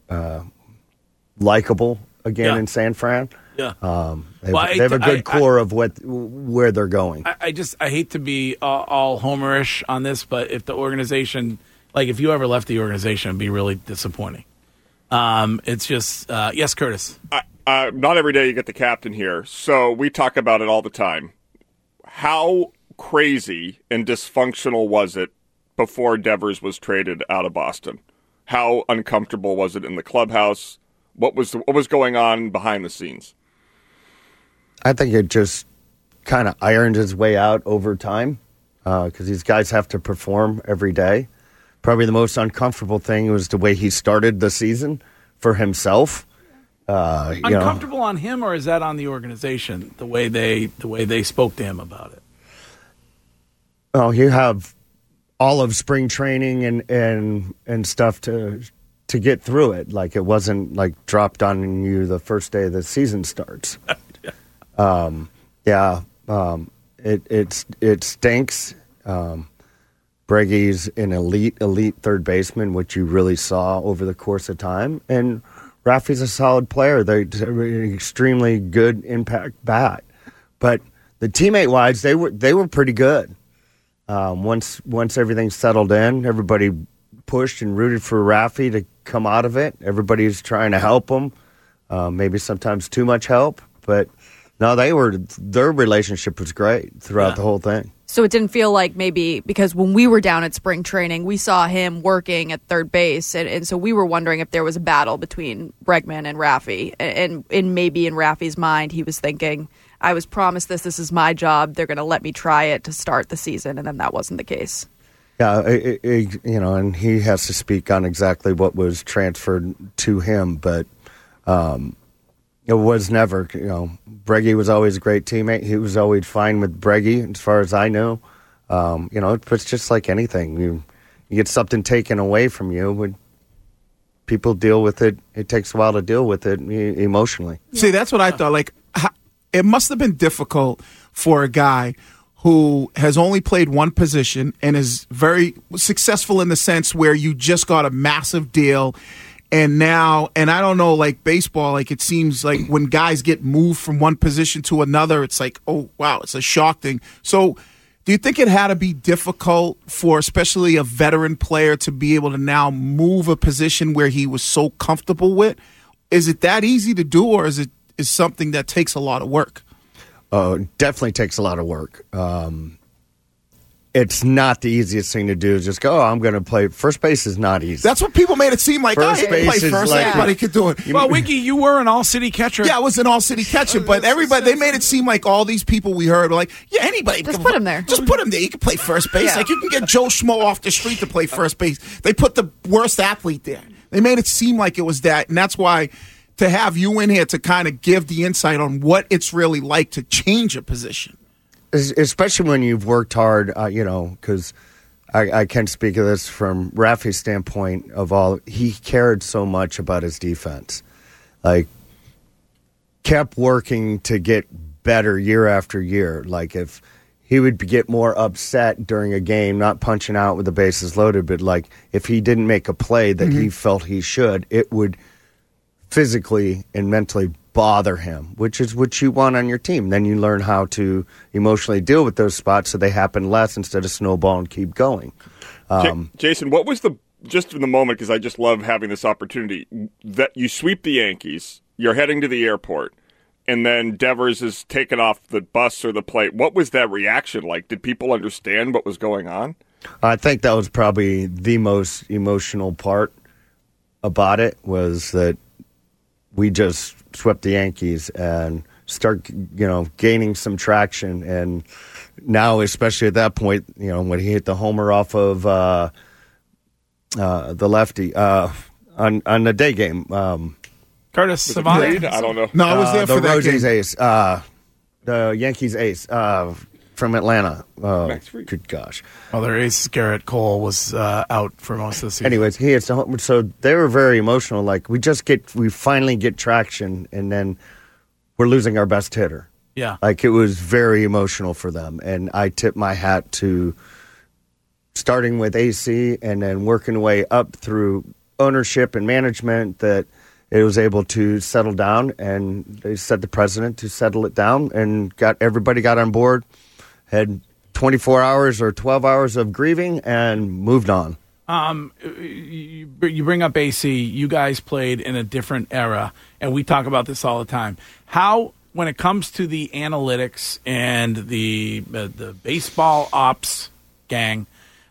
likable again in San Fran. Yeah. They have a good core of where they're going. I hate to be all homerish on this, but if the organization, like if you ever left the organization, it'd be really disappointing. It's just, yes, Curtis. Not every day you get the captain here, so we talk about it all the time. How crazy and dysfunctional was it before Devers was traded out of Boston? How uncomfortable was it in the clubhouse? What was going on behind the scenes? I think it just kind of ironed his way out over time because these guys have to perform every day. Probably the most uncomfortable thing was the way he started the season for himself. Uncomfortable on him, or is that on the organization? The way they spoke to him about it. Oh, you have all of spring training and stuff to get through it. Like, it wasn't like dropped on you the first day the season starts. It stinks. Brege's an elite third baseman, which you really saw over the course of time. And Rafi's a solid player. They're an extremely good impact bat. But the teammate-wise, they were pretty good. Once everything settled in, everybody pushed and rooted for Rafi to come out of it. Everybody's trying to help him. Maybe sometimes too much help. But no, their relationship was great throughout the whole thing. So it didn't feel like maybe because when we were down at spring training, we saw him working at third base. And so we were wondering if there was a battle between Bregman and Rafi. And maybe in Rafi's mind, he was thinking, I was promised this is my job. They're going to let me try it to start the season. And then that wasn't the case. Yeah, and he has to speak on exactly what was transferred to him. But it was never, Brege was always a great teammate. He was always fine with Brege, as far as I know. It's just like anything. You get something taken away from you, when people deal with it, it takes a while to deal with it emotionally. See, that's what I thought. Like, it must have been difficult for a guy who has only played one position and is very successful in the sense where you just got a massive deal. And now, and I don't know, like baseball, like it seems like when guys get moved from one position to another, it's like, oh, wow, it's a shock thing. So do you think it had to be difficult for especially a veteran player to be able to now move a position where he was so comfortable with? Is it that easy to do, or is something that takes a lot of work? It definitely takes a lot of work. It's not the easiest thing to do. Just go, I'm going to play. First base is not easy. That's what people made it seem like. First base play first. Like, everybody could do it. Well, Winky, you were an all-city catcher. Yeah, I was an all-city catcher, but everybody, they made it seem like all these people we heard were like, yeah, anybody. Just put him there. Just put him there. You can play first base. Yeah. Like, you can get Joe Schmo off the street to play first base. They put the worst athlete there. They made it seem like it was that, and that's why to have you in here to kind of give the insight on what it's really like to change a position. Especially when you've worked hard, because I can speak of this from Rafi's standpoint he cared so much about his defense. Like, kept working to get better year after year. Like, if he would get more upset during a game, not punching out with the bases loaded, but like if he didn't make a play that he felt he should, it would physically and mentally bother him, which is what you want on your team. Then you learn how to emotionally deal with those spots so they happen less instead of snowball and keep going. Jason, what was just in the moment, because I just love having this opportunity, that you sweep the Yankees, you're heading to the airport, and then Devers is taken off the bus or the plane. What was that reaction like? Did people understand what was going on? I think that was probably the most emotional part about it, was that we just swept the Yankees and start, gaining some traction. And now, especially at that point, when he hit the homer off of the lefty on the day game. Curtis Savant? I don't know. No, I was there for that Rosie's game. ace. The Yankees ace from Atlanta. Max Fried. Good gosh. Well, their ace, Garrett Cole, was out for most of the season. Anyways, he hits the home. So they were very emotional. Like, we finally get traction, and then we're losing our best hitter. Yeah. Like, it was very emotional for them. And I tip my hat to starting with AC and then working way up through ownership and management that it was able to settle down, and they set the precedent to settle it down, and everybody got on board, had 24 hours or 12 hours of grieving, and moved on. You bring up AC. You guys played in a different era, and we talk about this all the time. How, when it comes to the analytics and the baseball ops gang,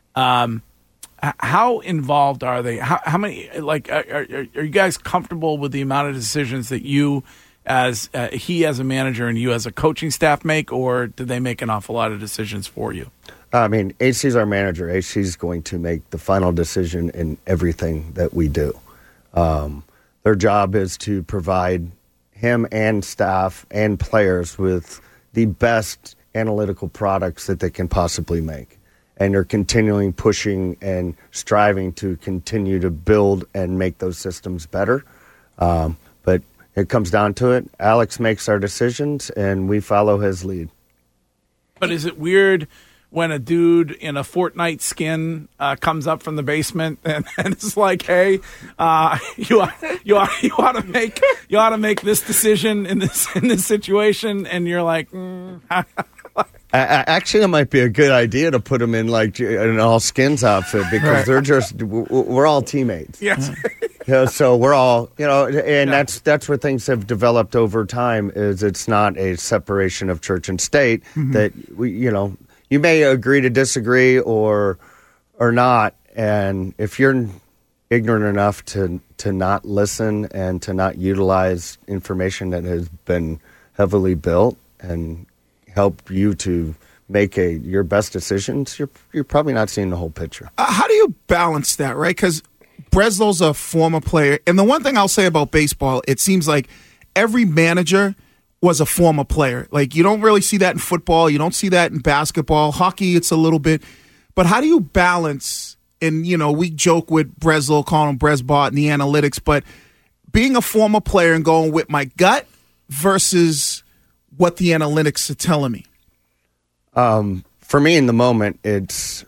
how involved are they? How many? Like, are you guys comfortable with the amount of decisions that you, as he as a manager and you as a coaching staff make, or do they make an awful lot of decisions for you? I mean, AC's our manager. AC's going to make the final decision in everything that we do. Their job is to provide him and staff and players with the best analytical products that they can possibly make. And they're continually pushing and striving to continue to build and make those systems better. But it comes down to it. Alex makes our decisions, and we follow his lead. But is it weird when a dude in a Fortnite skin comes up from the basement and it's like, hey, you ought to make this decision in this situation, and you're like, Actually, it might be a good idea to put them in like an all skins outfit because we're all teammates. Yes. So we're all, and that's where things have developed over time. Is it's not a separation of church and state that you may agree to disagree or not, and if you're ignorant enough to not listen and to not utilize information that has been heavily built and help you to make your best decisions, you're probably not seeing the whole picture. How do you balance that, right? Because Breslow's a former player, and the one thing I'll say about baseball, it seems like every manager was a former player. Like, you don't really see that in football, you don't see that in basketball, hockey, it's a little bit. But how do you balance? And we joke with Breslow, calling him Bresbot and the analytics, but being a former player and going with my gut versus what the analytics are telling me? For me, in the moment, it's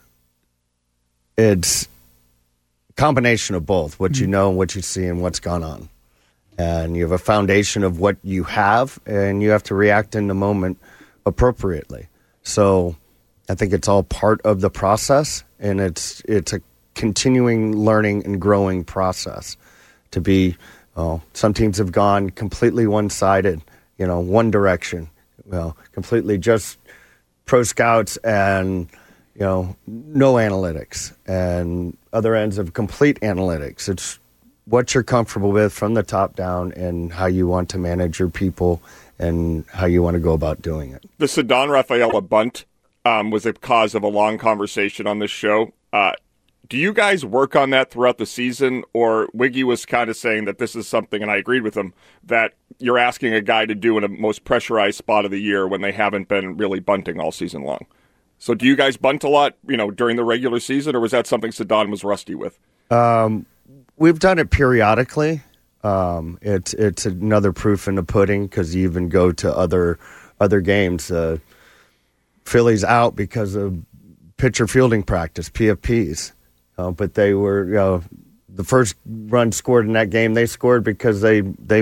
combination of both, what you know and what you see and what's gone on. And you have a foundation of what you have, and you have to react in the moment appropriately. So I think it's all part of the process, and it's a continuing learning and growing process. To be, some teams have gone completely one-sided, one direction, completely just pro scouts and, no analytics, and other ends of complete analytics. It's what you're comfortable with from the top down and how you want to manage your people and how you want to go about doing it. The Ceddanne Rafaela bunt was a cause of a long conversation on this show. Do you guys work on that throughout the season? Or Wiggy was kind of saying that this is something, and I agreed with him, that you're asking a guy to do in a most pressurized spot of the year when they haven't been really bunting all season long. So do you guys bunt a lot, during the regular season, or was that something Ceddanne was rusty with? We've done it periodically. It's another proof in the pudding because you even go to other games. Philly's out because of pitcher fielding practice, PFPs. But they were, the first run scored in that game, they scored because the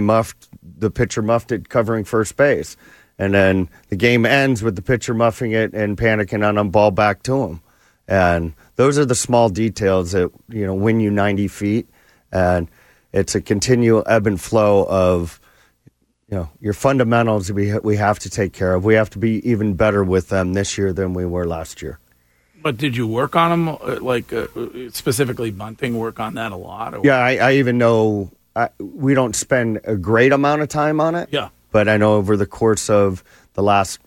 pitcher muffed it covering first base. And then the game ends with the pitcher muffing it and panicking on a ball back to him. And those are the small details that, win you 90 feet. And it's a continual ebb and flow of, your fundamentals we have to take care of. We have to be even better with them this year than we were last year. But did you work on them, specifically bunting, work on that a lot? Or? Yeah, I even know we don't spend a great amount of time on it. Yeah. But I know over the course of the last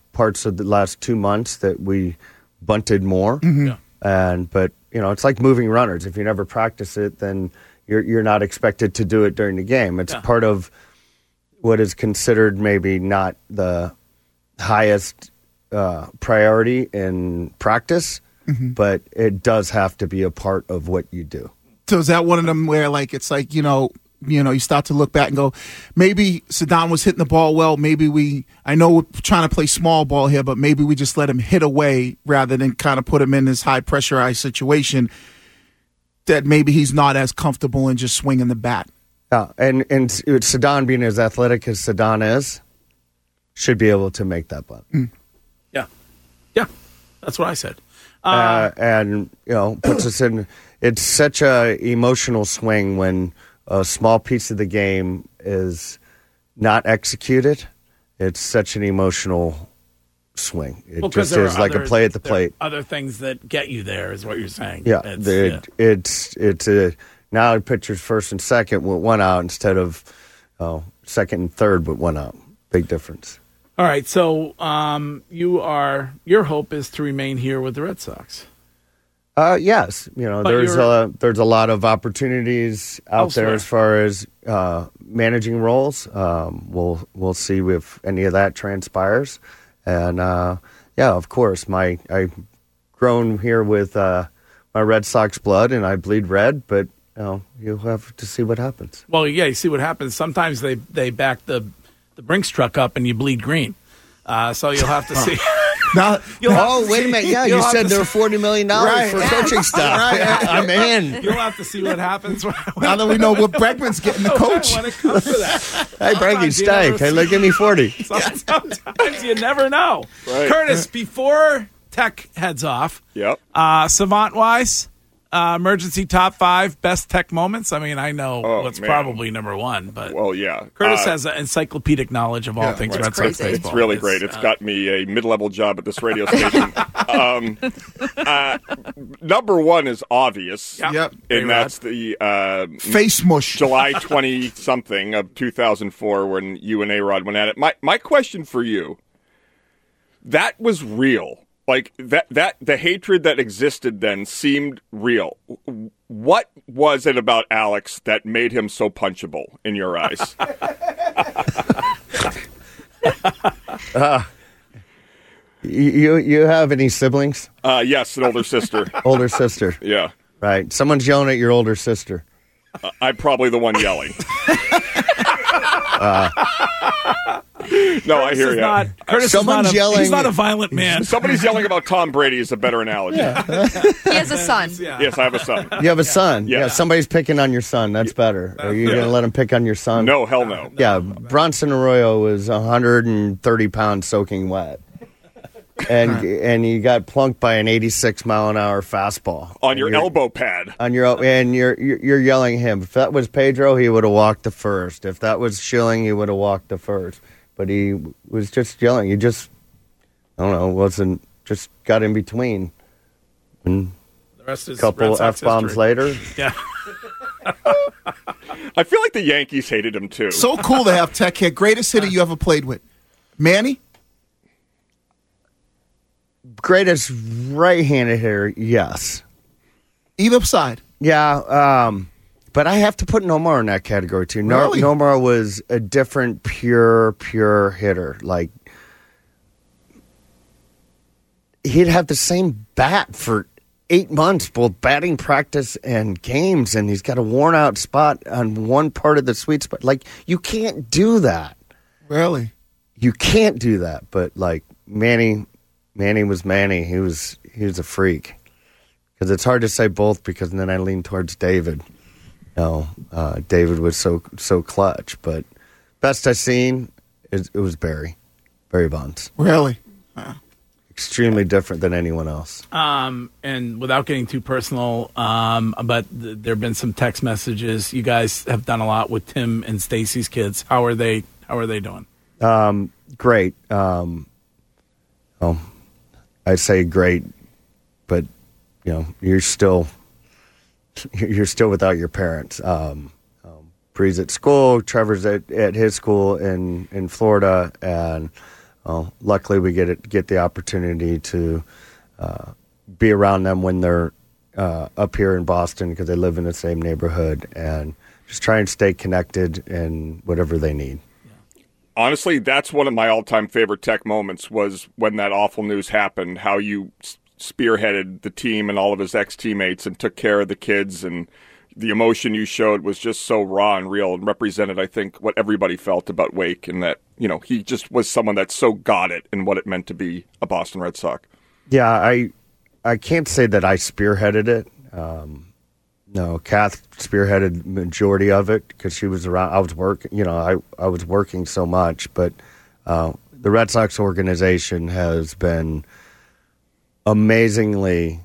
2 months that we bunted more. Mm-hmm. Yeah. But it's like moving runners. If you never practice it, then you're not expected to do it during the game. It's part of what is considered maybe not the highest priority in practice, but it does have to be a part of what you do. So is that one of them where it's like, you start to look back and go, maybe Ceddanne was hitting the ball well. Maybe I know we're trying to play small ball here, but maybe we just let him hit away rather than kind of put him in this high pressurized situation that maybe he's not as comfortable in just swinging the bat. Yeah, and Ceddanne, being as athletic as Ceddanne is, should be able to make that bunt. Yeah, that's what I said. And puts us in. It's such a emotional swing when a small piece of the game is not executed. It's such an emotional swing. It just is like a play at the plate. Other things that get you there is what you're saying. Yeah, it's a now the pitcher's first and second with one out instead of second and third with one out. Big difference. All right, so your hope is to remain here with the Red Sox. Yes, there's a lot of opportunities out there as far as managing roles. We'll see if any of that transpires, and of course, I've grown here with my Red Sox blood, and I bleed red, but you'll have to see what happens. Well, yeah, you see what happens. Sometimes they back the Brinks truck up and you bleed green. So you'll have to see. Now, wait a minute. Yeah, you said there were $40 million for coaching staff. I'm in. You'll have to see what happens. Now that we know what Bregman's getting the coach. When it comes to that. Hey, Bregman, stay. Hey, look, give me 40. Sometimes you never know. Right. Curtis, before Tech heads off, savant-wise, emergency top 5 best Tech moments. I mean, I know what's probably number 1, but Curtis has encyclopedic knowledge of all things Red Sox baseball. It's really great. It's got me a mid-level job at this radio station. Number 1 is obvious. Yep. And that's the face mush. July 20-something of 2004 when you and A-Rod went at it. My question for you, that was real. Like that the hatred that existed then seemed real. What was it about Alex that made him so punchable in your eyes? You have any siblings? Yes, an older sister. Older sister. Yeah. Right. Someone's yelling at your older sister. I'm probably the one yelling. No, I hear you. Curtis is not he's not a violent man. Somebody's yelling about Tom Brady is a better analogy. He has a son. Yes, I have a son. You have a son. Yeah. Yeah, somebody's picking on your son. That's better. Are you going to let him pick on your son? No, hell no. Yeah, Bronson Arroyo was 130 pounds soaking wet. And you got plunked by an 86-mile-an-hour fastball on your elbow pad. And you're yelling at him. If that was Pedro, he would have walked the first. If that was Schilling, he would have walked the first. But he was just yelling. He just, I don't know, just got in between. And the rest is a couple F-bombs later. Yeah. I feel like the Yankees hated him too. So cool to have Tech here. Greatest hitter you ever played with, Manny. Greatest right-handed hitter, yes. Either side. Yeah, but I have to put Nomar in that category, too. Really? Nomar was a different, pure hitter. Like, he'd have the same bat for 8 months, both batting practice and games, and he's got a worn-out spot on one part of the sweet spot. Like, you can't do that. Really? You can't do that, but, like, Manny was Manny. He was a freak. Because it's hard to say both. Because then I lean towards David. David was so clutch. But best I've seen it was Barry Bonds. Really, extremely different than anyone else. And without getting too personal, but there have been some text messages. You guys have done a lot with Tim and Stacy's kids. How are they doing? Great. I'd say great, but you're still without your parents. Bree's at school, Trevor's at his school in Florida, and luckily we get the opportunity to be around them when they're up here in Boston because they live in the same neighborhood, and just try and stay connected in whatever they need. Honestly, that's one of my all-time favorite Tech moments was when that awful news happened, how you spearheaded the team and all of his ex-teammates and took care of the kids, and the emotion you showed was just so raw and real and represented, I think, what everybody felt about Wake, and that, he just was someone that so got it and what it meant to be a Boston Red Sox. Yeah, I can't say that I spearheaded it. No, Kath spearheaded majority of it because she was around. I was working, I was working so much, but the Red Sox organization has been amazingly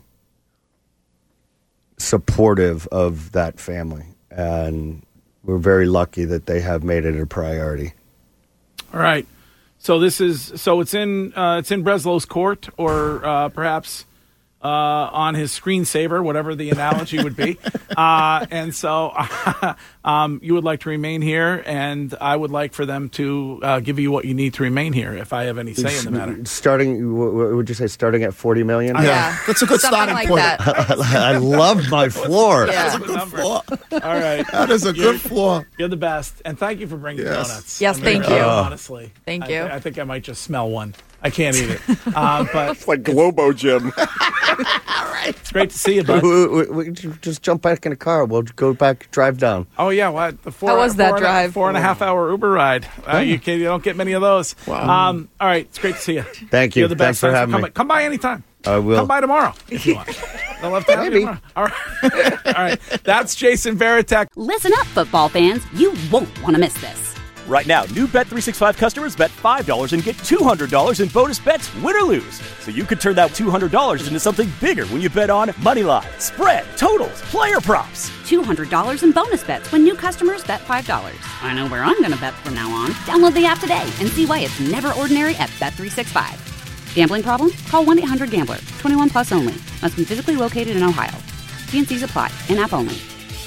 supportive of that family, and we're very lucky that they have made it a priority. All right, so it's in Breslow's court, or perhaps. On his screensaver, whatever the analogy would be. And so you would like to remain here, and I would like for them to give you what you need to remain here, if I have any say in the matter. Starting, what would you say, starting at $40 million? Yeah. That's a good starting like point. I love my floor. That's a good floor. All right. That is a good floor. You're the best. And thank you for bringing donuts. Yes, thank you. Honestly. Thank you. I think I might just smell one. I can't eat it. But it's like Globo Gym. It's great to see you, bud. We just jump back in the car. We'll go back, drive down. Oh, yeah. What? How was that drive? 4.5 hour Uber ride. You don't get many of those. Wow. All right. It's great to see you. Thank you. You're the best. Thanks for having me. Come by anytime. I will. Come by tomorrow if you want. They'll love to have you tomorrow. All right. All right. That's Jason Varitek. Listen up, football fans. You won't want to miss this. Right now, new Bet365 customers bet $5 and get $200 in bonus bets, win or lose. So you could turn that $200 into something bigger when you bet on moneyline, spread, totals, player props. $200 in bonus bets when new customers bet $5. I know where I'm going to bet from now on. Download the app today and see why it's never ordinary at Bet365. Gambling problem? Call 1-800-GAMBLER. 21 plus only. Must be physically located in Ohio. T&Cs apply. In-app only.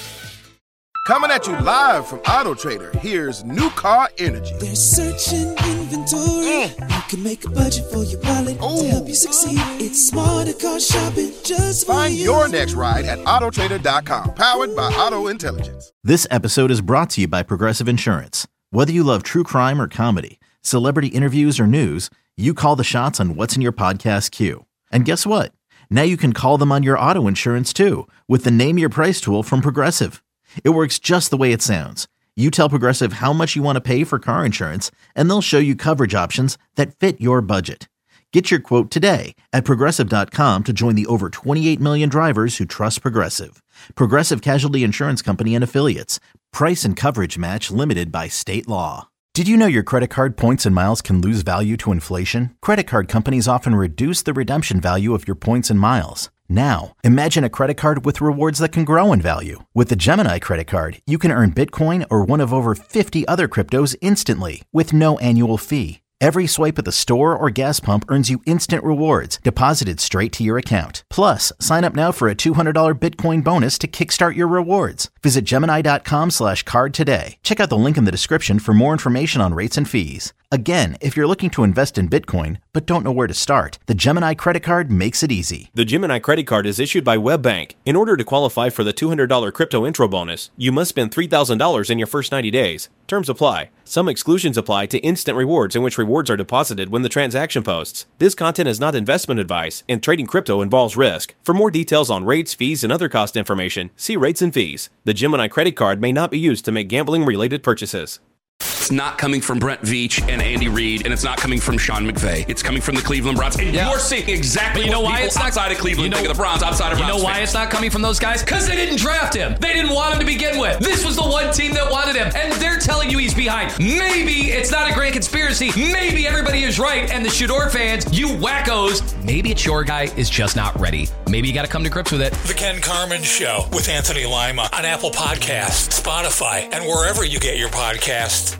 Coming at you live from Auto Trader, here's New Car Energy. They're searching inventory. You can make a budget for your wallet to help you succeed. It's smarter car shopping just for Find you. your next ride at autotrader.com. Powered by Auto Intelligence. This episode is brought to you by Progressive Insurance. Whether you love true crime or comedy, celebrity interviews or news, you call the shots on what's in your podcast queue. And guess what? Now you can call them on your auto insurance too with the Name Your Price tool from Progressive. It works just the way it sounds. You tell Progressive how much you want to pay for car insurance, and they'll show you coverage options that fit your budget. Get your quote today at Progressive.com to join the over 28 million drivers who trust Progressive. Progressive Casualty Insurance Company and Affiliates. Price and coverage match limited by state law. Did you know your credit card points and miles can lose value to inflation? Credit card companies often reduce the redemption value of your points and miles. Now, imagine a credit card with rewards that can grow in value. With the Gemini credit card, you can earn Bitcoin or one of over 50 other cryptos instantly with no annual fee. Every swipe at the store or gas pump earns you instant rewards deposited straight to your account. Plus, sign up now for a $200 Bitcoin bonus to kickstart your rewards. Visit Gemini.com/card today. Check out the link in the description for more information on rates and fees. Again, if you're looking to invest in Bitcoin but don't know where to start, the Gemini credit card makes it easy. The Gemini credit card is issued by WebBank. In order to qualify for the $200 crypto intro bonus, you must spend $3,000 in your first 90 days. Terms apply. Some exclusions apply to instant rewards in which rewards are deposited when the transaction posts. This content is not investment advice, and trading crypto involves risk. For more details on rates, fees, and other cost information, see rates and fees. The Gemini credit card may not be used to make gambling-related purchases. It's not coming from Brent Veach and Andy Reid, and it's not coming from Sean McVay. It's coming from the Cleveland Browns. And you're seeing exactly you know what why people it's not outside of Cleveland think of the Browns, outside of Browns You know why fans. it's not coming from those guys? Because they didn't draft him. They didn't want him to begin with. This was the one team that wanted him, and they're telling you he's behind. Maybe it's not a grand conspiracy. Maybe everybody is right, and the Shador fans, you wackos, maybe it's your guy is just not ready. Maybe you got to come to grips with it. The Ken Carman Show with Anthony Lima on Apple Podcasts, Spotify, and wherever you get your podcasts.